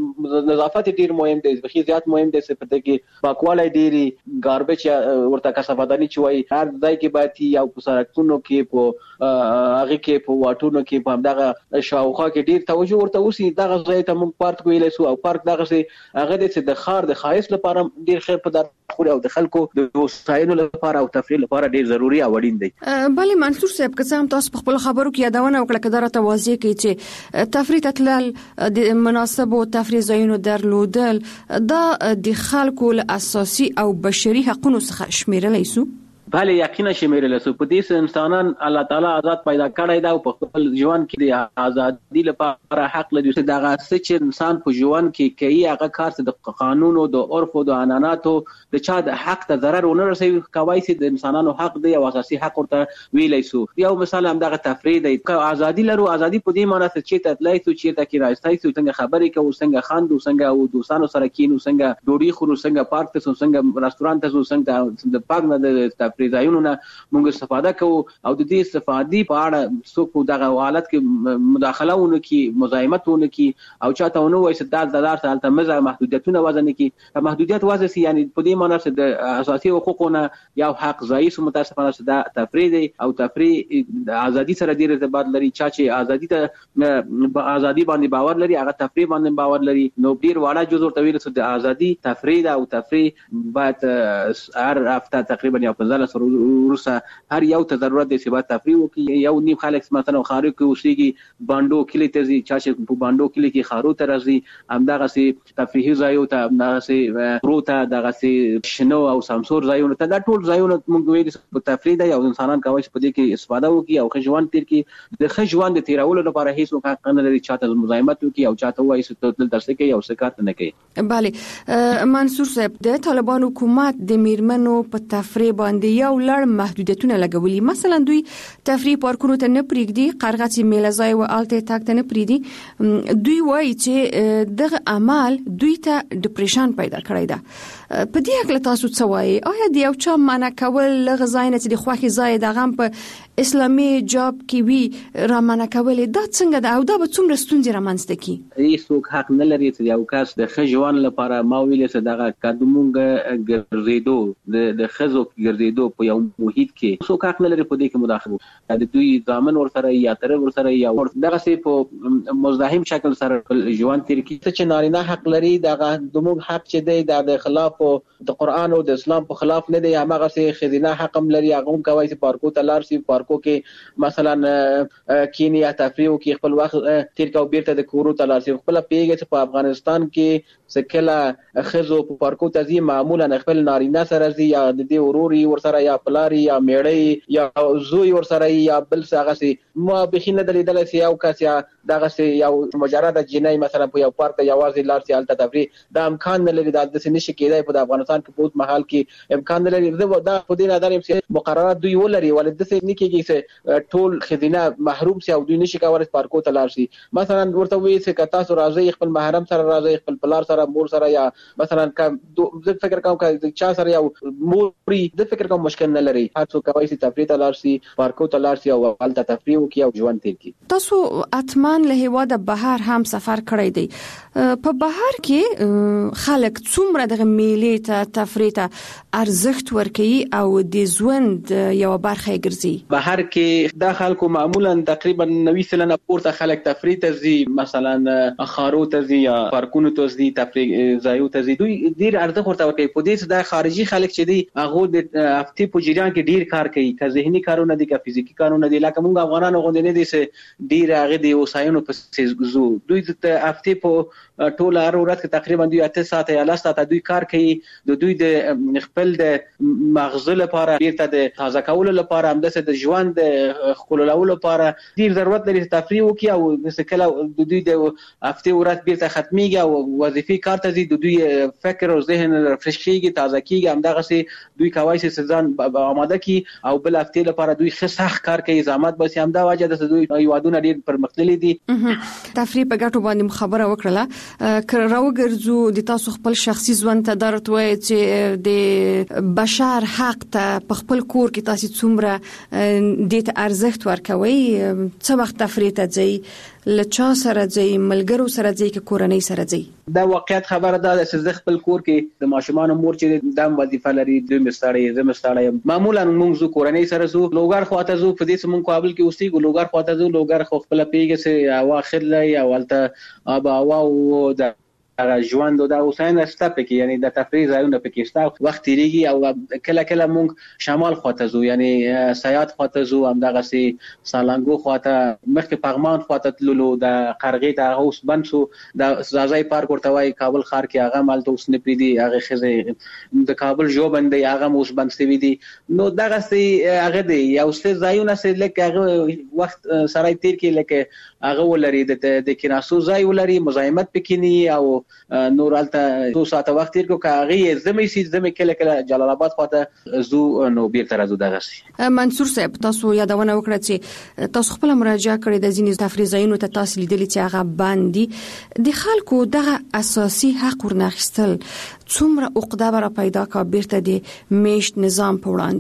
د نظافت ډیر مهم دی، بخي زیات مهم دی چې په دې کې پاکوالی ډیری ګاربیج ورته کثافاتانی چوي هر ځای کې باید یو په سرکونو کې په هغه کې په واټونو کې په دغه شاوخوا کې ډیر توجه ورته وسی. دغه ځای ته موږ پارک ویلای سو او پارک دغه سي هغه د خار د خایس لپاره ډیر خیر په در خوري او د خلکو د وسایلو لپاره او تفریح لپاره ډیر ضروری او اړین دی. بله منصور صاحب که څه هم تاسو په خپل خبرو کې یادونه وکړه که دا راته واضح کړئ چې تفریح ته تلل د مناسبو تفریح ځایونو درلودل دا د خلکو له اساسي او بشري حقوقو څخه شمیرلی سو؟ بله یقینا شمیرل سو. په دې انسانان الله تعالی آزاد پیدا کړی دا او په خپل ژوند کې د ازادي لپاره حق لري چې دغه څه چې انسان په ژوند کې کوي هغه کار چې د قانون او د عرف او د عنعناتو د چا د حق ته ضرر ونه رسوي کوي چې د انسانانو حق دی او اساسي حق ورته ویلای سو. یو مثال هم دغه تفریح دی، ازادي لرو، ازادي په دې معنی چې ته تلای سو چې ته کې راځي سو څنګه خبرې کوو، څنګه خاندو، څنګه او دوستانو سره کینو، څنګه ډوډۍ خورو، څنګه پارک ته سو، څنګه رستورانت ته سو، څنګه د پاک نه د تفریح ځایونو نه موږ استفاده کوو او د دې استفادې په اړه څوک دغه حالت کې مداخله ونه کی مزاحمت ونه کی او چاته ونه وایي چې د دلار سره مزه محدودیتونه وزن کی محدودیت وزن سي یعنی په دې معنی چې د اساسي حقوقونه یو حق ځای سو متاسفانه چې د تفریح دی او تفریح د ازادي سره ډیر ارتباط لري چا چې ازادي ته ازادي باندې باور لري هغه تفریح باندې باور لري نو ډیر واړه جزء ورته ویل چې د ازادي تفریح او تفریح باید هر هفته تقریبا یو پنځه سره ورسره هر یو ته ضرورت دی چې باید تفریح وکړي یو نیم خلک مثلا خارج کې اوسېږي باندو کلی ته ځي چا چې په باندو کلی کې خارو ته راځي همدغه سي تفریحي ځایو ته همدغه سي روته دغه سي شنو او سمسور ځایونه ته دا ټول ځایونه موږ ویل په تفریح دی او انسانان کوي چې په دې کې استفاده وکړي او خجوان تیر کې د خجوان د تیرولو لپاره هیڅ حق نه لري چاته مزاحمت وکړي او چاته وایي چې تل درس کې او سکات نه کوي. بله منصور صاحب د طالبان حکومت د میرمنو په تفریح باندې یو لړ محدودیتونه لګولي مثلا دوی تفریح پارکونو ته نه پریږدي قرغتي میلځای او الته تاک ته نه پریږدي دوی وایي چې دغه عمل دوی ته ډیپریشن پیدا کړی ده په دې اړه تاسو څه وایي آیا د یو چا معنا کول لغه ځای نه چې د خوخي ځای د غم په اسلامي جاب کې وی را معنا کول دا څنګه ده او دا به څومره ستونزې رامنځته کی هیڅوک حق نه لري چې یو کس د خجوان لپاره ما ویل چې دغه قدمونګ ګرځیدو د د خزو ګرځیدو په یو محیط کې هیڅوک حق نه لري په دې کې مداخله د دوی ځامن ورسره یا تر ورسره یا دغه سي په مزاحم شکل سره ژوند تیر کی چې نارینه حق لري دغه دموږ حق چې دی د خلاف د قران او د اسلام په خلاف نه دی هغه سي خزینه حق هم لري هغه هم کوي چې پارکو ته لار سي پارکو کې مثلا کینیا تفریح کې خپل وخت تیر کو بیرته د کورو ته لار سي خپل پیګه چې په افغانستان کې سکله خزو په پارکو ته زی معمولا خپل نارینه سره زی یا د دې وروري ورسره یا پلاری یا میړی یا زوی ورسره یا بل څه غسي ما بخینه دلیدل سي او کس یا دغه سي یو مجرد جنای مثلا په یو پارک ته یوازې لار سي الته تفریح دا امکان نه لري د دې نشي کېدای په افغانستان کې په محل کې امکان نه لري دا په دې نظر چې مقررات دوی ولري ولې د څه نه کېږي چې ټول خزینه محروم سي او دوی نشي کولای پارکو ته لار سي مثلا ورته وي چې تاسو راځي خپل محرم سره راځي خپل پلار سره مور سره یا مثلا زه فکر کوم چې چا سره یو موري د فکر کوم مشکل نه لري هر څوک کوي چې تفریح ته لار سي پارکو ته لار سي او الته تفریح وکړي او ژوند تیر کړي تاسو اتمان له هوا د بهر هم سفر کړی دی په بهر کې خلک څومره د میلې ته تفریح ته ارزښت ورکوي او د ژوند یو برخه ګرځي بهر کې د خلکو معمولا تقریبا نوي سلنه پورته خلک تفریح ته ځي مثلا خارو ته ځي یا پارکونو ته ځي تفریح ځایو ته ځي دوی ډیر ارزښت ورته ورکوي په دې چې د خارجي خلک چې دي هغه د هفتې په جریان کې ډیر کار کوي که ذهني کارونه دي که فزیکی کارونه دي لکه موږ افغانانو غوندې نه دي چې ډیر هغه د وسایلو په زو دوی د هفتې په ټول هر ورځ کې تقریبا دوی اته ساعته یا لس ساعته دوی کار کوي د دوی د خپل د مغز لپاره بیرته د تازه کولو لپاره هم د ژوند د خلولو لپاره ډیر ضرورت لري تفریح وکړي او د سکله د دوی د هفته ورځ بیرته ختميږي او وظیفي کار ته د دوی فکر او ذهن رفرش کیږي تازه کیږي هم دغه سي دوی کوي چې ځان آماده کی او بل هفته لپاره دوی ښه سخت کار کوي زحمت بس هم دا وجه د دوی یوادونه ډیر پرمختللي دي تفریح په ګټو باندې خبره وکړه کراوګرځو د تاسو خپل شخصي ژوند ته درته وایي چې د بشر حق ته په خپل کور کې تاسو څومره د ارزښت ورکوي څه وخت تفریح ته ځي لچا سره ځي ملګرو سره ځي کې کورنۍ سره ځي دا واقعیت خبره ده چې زه خپل کور کې د ماشومان مور چې د وظیفه لري د مستړی زه مستړی معمولا موږ زو کورنۍ سره زو لوګار خواته زو په دې سمون قابل کې اوسېږو لوګار خواته زو لوګار خو خپل پیګه سي واخر لای او الته ابا او د ژوند د اوساین سټاپ کې یعنی د تفریح ځایونه پکې شته وخت تیریږي او کله کله موږ شمال خواته زو یعنی سیاحت خواته زو هم دغه سي سالنګو خواته مخکې پغمان خواته تللو د قرغې ته اوس بنسو د زازای پارک ورته وای کابل ښار کې هغه مالته اوس نه پریدي هغه خزه د کابل جو باندې هغه اوس بنستوي دي نو دغه سي هغه دی یو څه ځایونه سي لکه هغه وخت سره تیر کې لکه هغه ولري د کیناسو ځای ولري مزاحمت پکینی او نور الته دو ساعته وخت تیر کو کاغي زمي سي زمي کله کله جلال آباد خواته زو نو بیرته راځو دغه سي منصور صاحب تاسو یادونه وکړه چې تاسو خپل مراجعه کړې د ځینې تفریح ځایونو ته تاسو لیدلې چې هغه باندې د خلکو دغه اساسي حق ورناخستل څومره عقده را پیدا کا بیرته د میشت نظام په وړاندې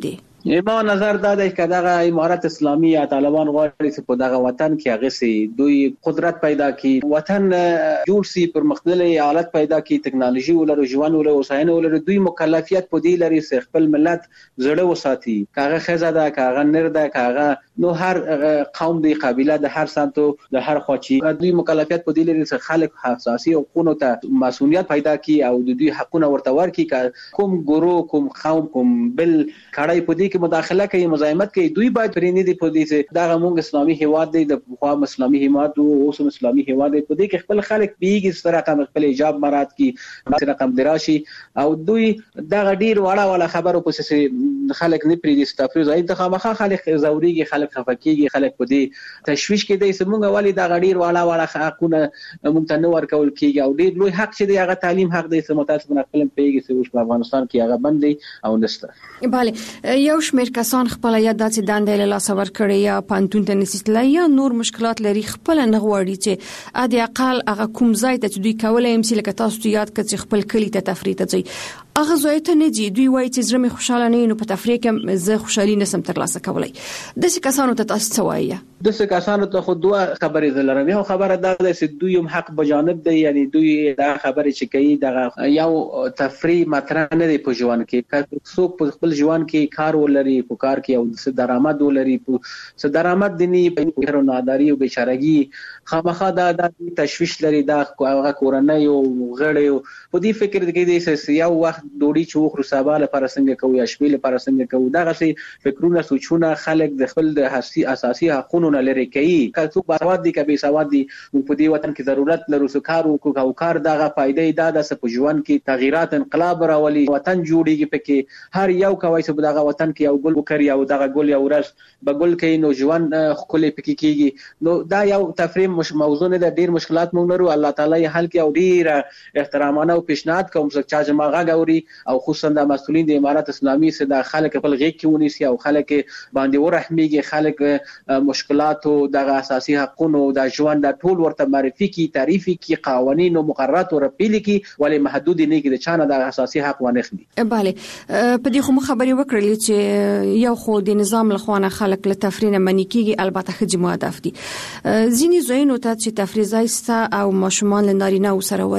ما نظر دا دی چې دغه امارت اسلامي یا طالبان غواړي چې په دغه وطن کې هغه سي دوی قدرت پیدا کړي، وطن جوړ سي، پرمختللي حالت پیدا کړي، ټکنالوژي ولرو، ژوند ولرو، وسایل ولرو. دوی مکلفیت په دې لري چې خپل ملت زړه وساتي، کاغه خزه ده، کاغه نر ده، کاغه نو هر قوم دی، قبيله د هر سمتو د هر خواچی دوی مکلفیت په دې لري چې خلک حساسي او قانون ته مسؤلیت پیدا کړي او د دوی حقونه ورته ورکړي. کوم ګورو، کوم قوم، کوم بل کړای په دې کې مداخله کوي، مزاحمت کوي، دوی باید پرېنې دي په دې چې دا موږ اسلامي هیواد دی، د خوا اسلامي هیواد او اوس اسلامي هیواد دی، په دې کې خپل خلک پیږي سره کوم خپل ایجاب مراد کی سره کوم دراشي او دوی دا ډیر وړه وړه خبرو په څه خلک نه پریږي ستافرز اې د خامخا خلک زوريږي، خلک خفکیږي، خلک په دې تشويش کې دي چې موږ والی دا ډیر وړه وړه حقونه موږ ته نه ورکول کیږي او ډیر لوی حق چې دی هغه تعلیم حق دی چې متاسفانه خپل پیږي چې په افغانستان کې هغه بندي او نشته. bale یو شمېر کسان خپل یا داسې دندې له لاس ور کړی یا پانتون ته نسیتل یا نور مشکلات لري، خپل نه غواړي چې ادي اقل هغه کوم ځای ته دوی کولای هم چې لکه تاسو یاد کړئ خپل کلی ته تفریح ته ځي، هغه ځای ته نه دي، دوی وایي چې زړه مې خوشاله نه نو په تفریح کې زه خوشحالي نسم ترلاسه کولای. داسې کسانو ته تاسو څه وایي؟ داسې کسانو ته خو دوه خبرې لرم. یو خبره دا ده چې دوی هم حق بجانب دی، یعنی دوی دا خبرې چې کوي دا یو تفریح مطرح نه دی په ژوند کې. څوک په خپل ژوند کې کار ولري، په کار کې او څه درآمد ولري، څه درآمد دي په هر ناداری او بیچارهګي خامخا دا د تشويش لري، دا هغه کورنۍ او غړي په دې فکر کې دي چې یو وخت ډوډۍ چې وخورو سبا لپاره څنګه کوو یا شپې لپاره څنګه کوو. دا غسي فکرونه سوچونه خلک د خپل د اساسي حقوقو نه لري کوي. که څوک باسواد دي که بې سواد دي، په دې وطن کې ضرورت لرو چې کار وکړو او کار دغه فائدې دا د په ژوند کې تغیرات انقلاب راولي، وطن جوړیږي پکې هر یو کوي چې دغه وطن کې یو ګل وکړي او دغه ګل یو ورځ بګل کوي نو ژوند خولې پکې کیږي. نو دا یو تفریم مش موضوع نه ده، ډیر مشکلات مونږ لرو، الله تعالی حل کوي او ډیر احترامانه او پیشنهاد کوم چې چا جماغه غوري او خصوصا د مسؤلین د امارت اسلامي سره د خلک خپل غیږ کې ونیسي او خلک باندې ورحميږي، خلک مشکلات او د اساسي حقوقو د ژوند د ټول ورته معرفي کی، تعریفي کی، قوانين او مقررات او رپیل کی ولې محدود نه کی د چانه د اساسي حق ونه خلی. bale په دې خو خبرې وکړلې چې یو خو د نظام لخوانه خلک له تفریح نه منی کیږي، البته خځې مهدف دي. ځینې زوینو ته چې تفریح زایسته او ماشومان له نارینه او سره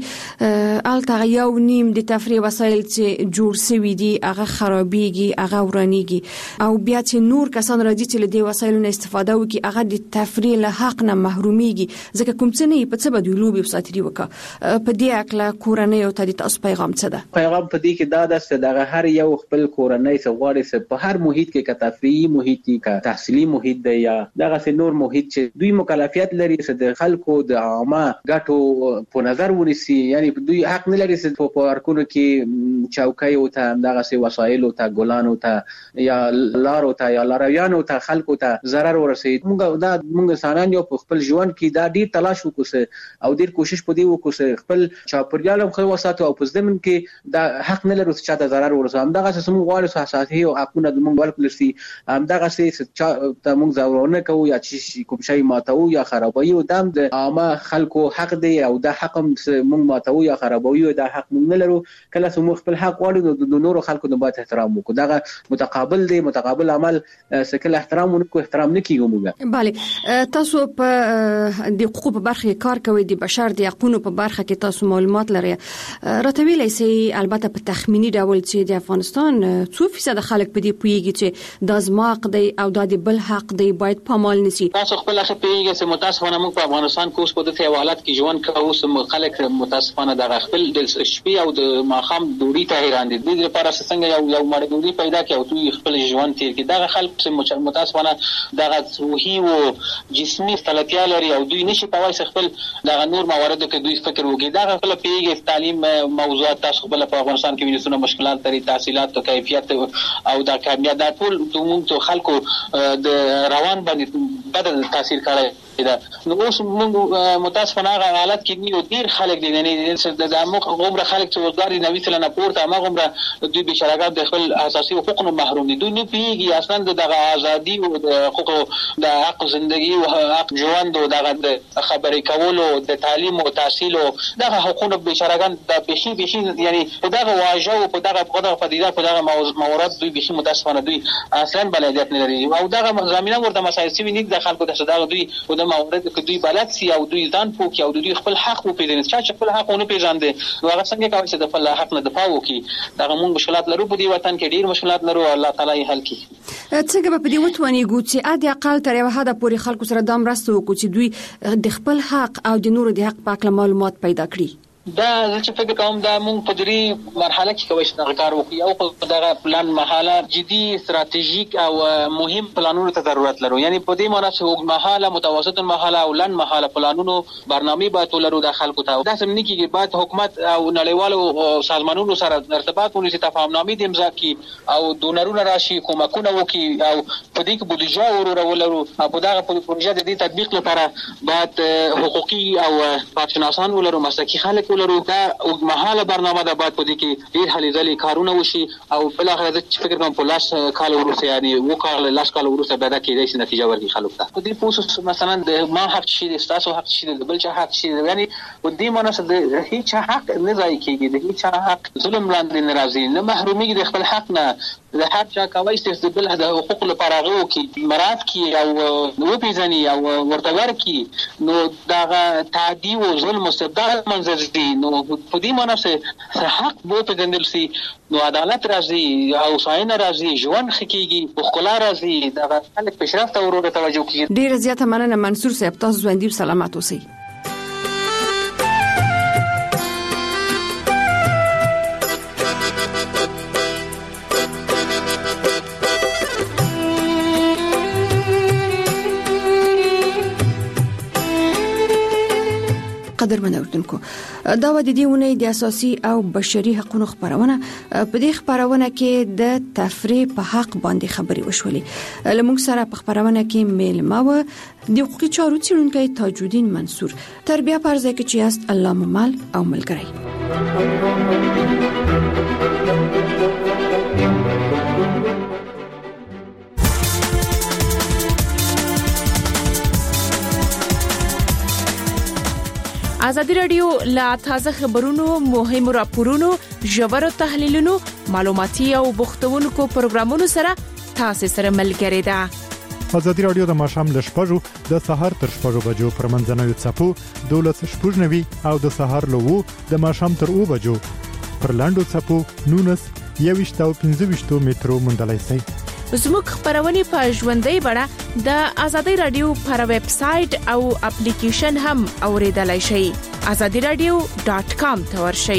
ورځي الته یو نیم د تفریح وسایل چې جوړ شوي دي هغه خرابېږي، هغه ورانېږي او بیا چې نور کسان راځي چې له دې وسایلو نه استفاده وکړي هغه د تفریح له حق نه محرومېږي، ځکه کوم څه نه په څه به دوی لوبې او ساتري وکړه. په دې اکله کورنۍ او ته د تاسو پیغام څه ده؟ پیغام په دې کې دا ده چې دغه هر یو خپل کورنۍ څخه غواړي چې په هر محیط کې که تفریحي محیط دی که تحصیلي محیط دی یا دغه نور محیط چې دوی مکلفیت لري چې د خلکو د عامه ګټو په نظر ونیسي، یعنی دوی حق نه لري چې په پارکونو کې چوکۍ او ته دغه سي وسایل او ته ګلان او ته یا لار او ته یا لارویان او ته خلکو ته ضرر ورسي. موږ دا موږ انسانان یو په خپل ژوند کې دا ډیر تلاش وکړو او ډیر کوشش پدې وکړو خپل چاپریال هم خو وساتو او په ځمن کې دا حق نه لرو چې چاته ضرر ورسي. هم دغه څه موږ غواړو چې اساسي او حقونه د موږ ورکړل شي، هم دغه څه چې موږ ضرورونه کوو یا چې کوم شی ماتو یا خرابوي او دام د عامه خلکو حق دی او دا حق موږ ماتو یا خرابوي دا حق موږ نه لرو. کله چې موږ خپل حق غواړو د نورو خلکو د باید احترام وکړو، دغه متقابل دی، متقابل عمل سکل احترام ونکو احترام نه کیږي. موږ bale تاسو په د حقوق په برخه کار کوي، د بشر د حقوقو په برخه کې تاسو معلومات لري، راتویلای سي البته په تخمینی ډول چې د افغانستان څو فیصد خلک په دې پویږي چې د ازماق دی او د بل حق دی باید پامال نشي. تاسو خپل اخی پیږي چې متاسفانه موږ په افغانستان کې اوس په دې حالت کې ژوند کوو چې خلک متاسفانه د خپل د شپې او د ماخام دوړي ته حیران دي. د لپاره څنګه یو یو مړ دوړي پیدا کړي او دوی خپل ژوند تیر کړي. دا خلک چې متاسفانه دغه روحي او جسمي ستلتیا لري او دوی نشي کولای خپل دغه نور مواردو کې دوی فکر وکړي. دا خپل پیږي تعلیم موضوعات تاسو خپل په افغانستان کې وینئ مشکلات لري، تحصیلات او کیفیت او د کامیابی ټول موږ ته خلکو د روان باندې بدل تاثیر کړی. دا نو اوس موږ متاسفانه هغه حالت کې نیو ډیر خلک دي نه د عمق عمر خلک چې وزګاری نوي سلنه پورته هغه عمر دوی بشراګات د خپل اساسي حقوقو محروم دي. دوی نه پیږي اصلا دغه ازادي او د حقوق د حق ژوندۍ او حق ژوند او دغه خبرې کولو د تعلیم او تحصیل او دغه حقوقو بشراګان د بشي بشي یعنی په دغه واژه او په دغه په دغه پدیده په دغه موارد دوی بشي متاسفانه دوی اصلا بلدیت نه لري او دغه زمينه ورته مسایل سی ویني د خلکو د صداقت دوی او د موارد کې دوی بلد سي او دوی ځان پوکي او دوی خپل حق وپیژني چې خپل حق ونه پیژاندي نو هغه څنګه کوي چې د خپل حق نه دفاع وکړي. دا موږ مشکلات لرو په دې وطن کې ډیر مشکلات لرو الله تعالی یې حل کړي. څنګه په دې وتونی ګوت چې ادي اقل تر یو حد پورې خلکو سره دام راستو کو چې دوی د خپل حق او د نور د حق په اړه معلومات پیدا کړي. دا چې فکر کوم دا موږ په دې مرحله کې کوي چې دا کار وکړي او په دغه پلان مرحله جدي استراتیژیک او مهم پلانونو ته ضرورت لرو. یعنی په دې معنی چې وګ مرحله متوسط مرحله او لن مرحله پلانونو برنامه باید ولرو د خلکو ته. دا سم نه کیږي باید حکومت او نړیوالو سازمانونو سره ارتباط ونیسي تفاهمنامې د امضا کی او دونرونه راشي کومکونه وکړي او په دې کې بودیجه ورو ولرو او په دغه پروژه د دې تطبیق لپاره باید حقوقي او پاتشناسان ولرو مسلکي خلک ولرو. دا اوږدمهاله برنامه ده باید په دې کې ډېر هلې ځلې کارونه وشي او بالاخره زه فکر کوم په لاس کال وروسته یعنی اووه کال لاس کال وروسته به دا کېدای شي نتیجه ورکړي خلکو ته. په دې پوسټ مثلا د ما حق شي د ستاسو حق شي د بل چا حق شي یعنی په دې معنی چې د هیڅ حق نه ځای کېږي د هیڅ حق ظلم لاندې نه راځي نه محرومیږي د خپل حق نه د هر چا کوي چې د بل د حقوق لپاره غو کې مراد کې او نو پیژني او ورته ورکی نو دا تعدی او ظلم مستبدل منځ دي. نو په دې معنی چې حق بو په دندل سي نو عدالت راځي او ساين راځي ژوند خکېږي بخلا راځي دا خلک پیشرفت او ورو توجه کوي. ډیر زیاته مننه منصور صاحب تاسو ژوندۍ سلامات اوسئ. قدرمن اوردونکو دا و د دې ونې د اساسي او بشري حقوقو خبرونه په دې خبرونه کې د تفریح په حق باندې خبري وشولې. لمونږ سره په خبرونه کې میلمه و د حقوقي چارو څیړونکي تاجالدین منصور. تربیه پرځای کې چې است الله ممل او ملګری. ازادي رادیو لا تازه خبرونو مهم راپورونو ژور تحلیلونو معلوماتي او بوختونکو پروګرامونو سره تاسو سره ملګری ده. ازادي رادیو د ماشام ل شپږو د سهار تر شپږو بجو پر منځنوي چپو دولس شپږنوي او د سهار لوو د ماشام تر اوو بجو پر لاندو چپو نونس یويشت او پنځه مترو مندلای سي. زموږ خبرونه په ژوندۍ بڼه د ازادي رادیو پر ویب سټ او اپلیکیشن هم اوریدلای شئ. azadi radio dot com ته ورشئ.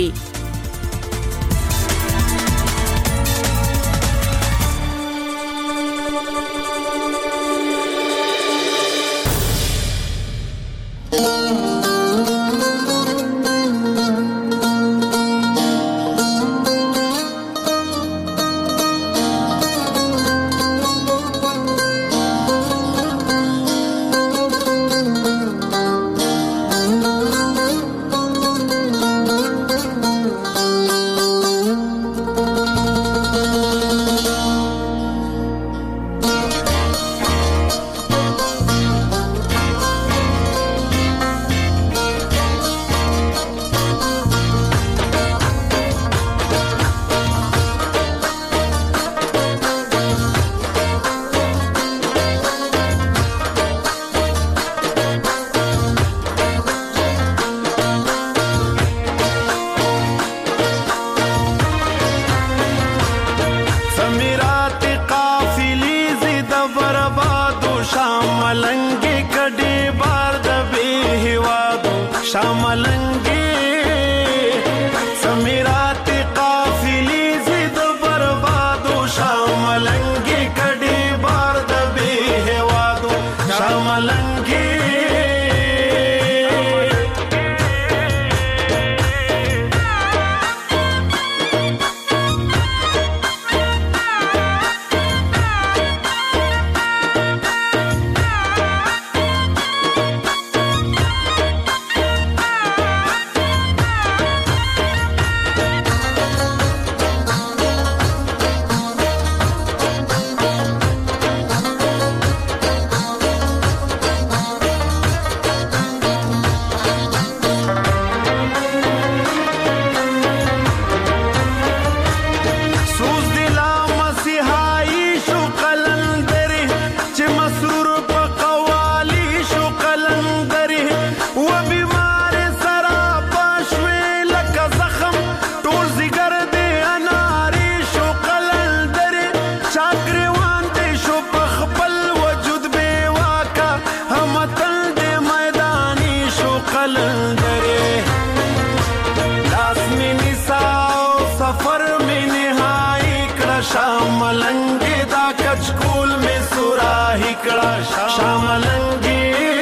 قلندره لاس می نساو سفر می نهایی کړه شاملنګي دا کچکول می سوراهي کړه شاملنګي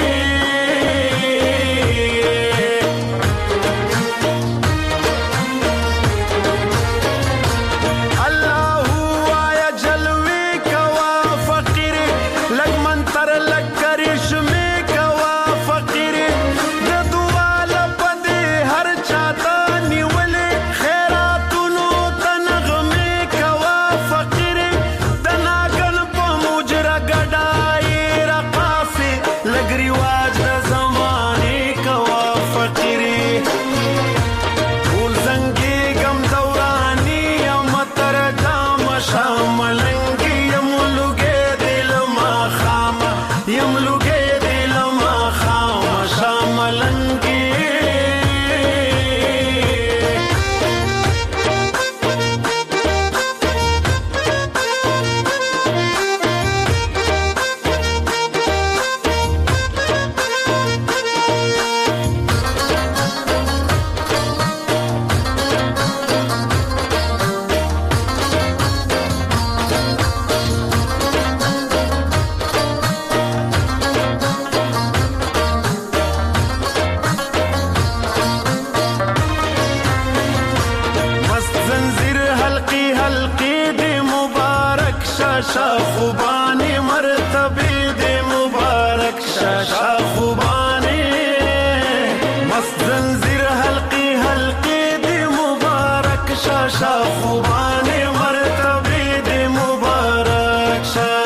شاخوبانی مرتبه دی مبارک شاخوبانی مست زنجیر حلقی حلقی دی مبارک شاخوبانی مرتبه دی مبارک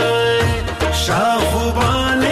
شاخوبانی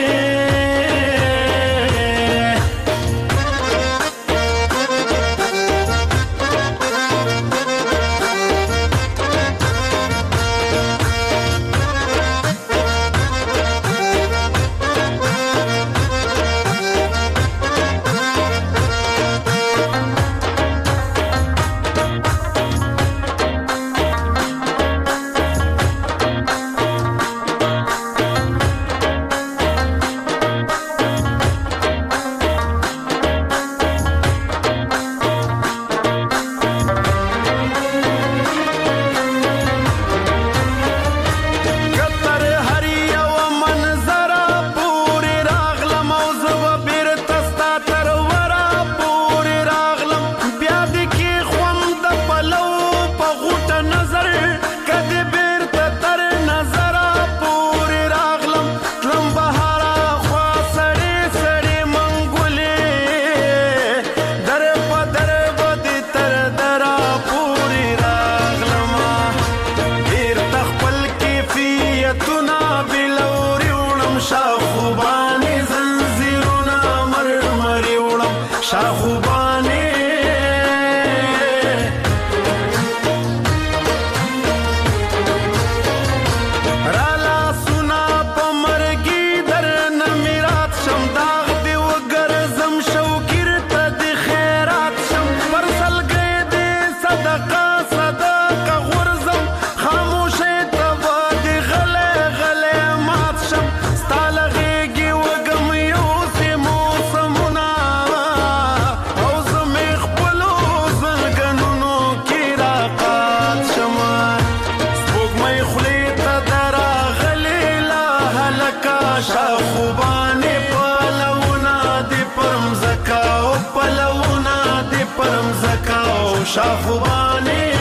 شاخوبانی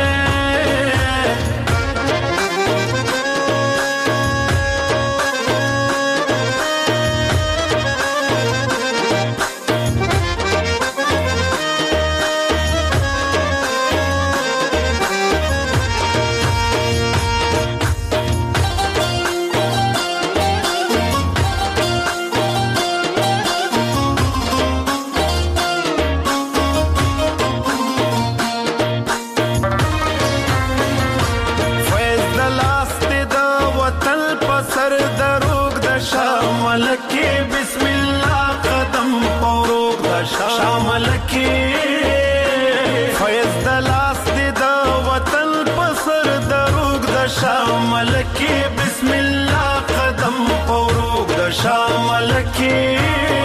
شامل کی بسم الله قدم پوروګ د شامل کی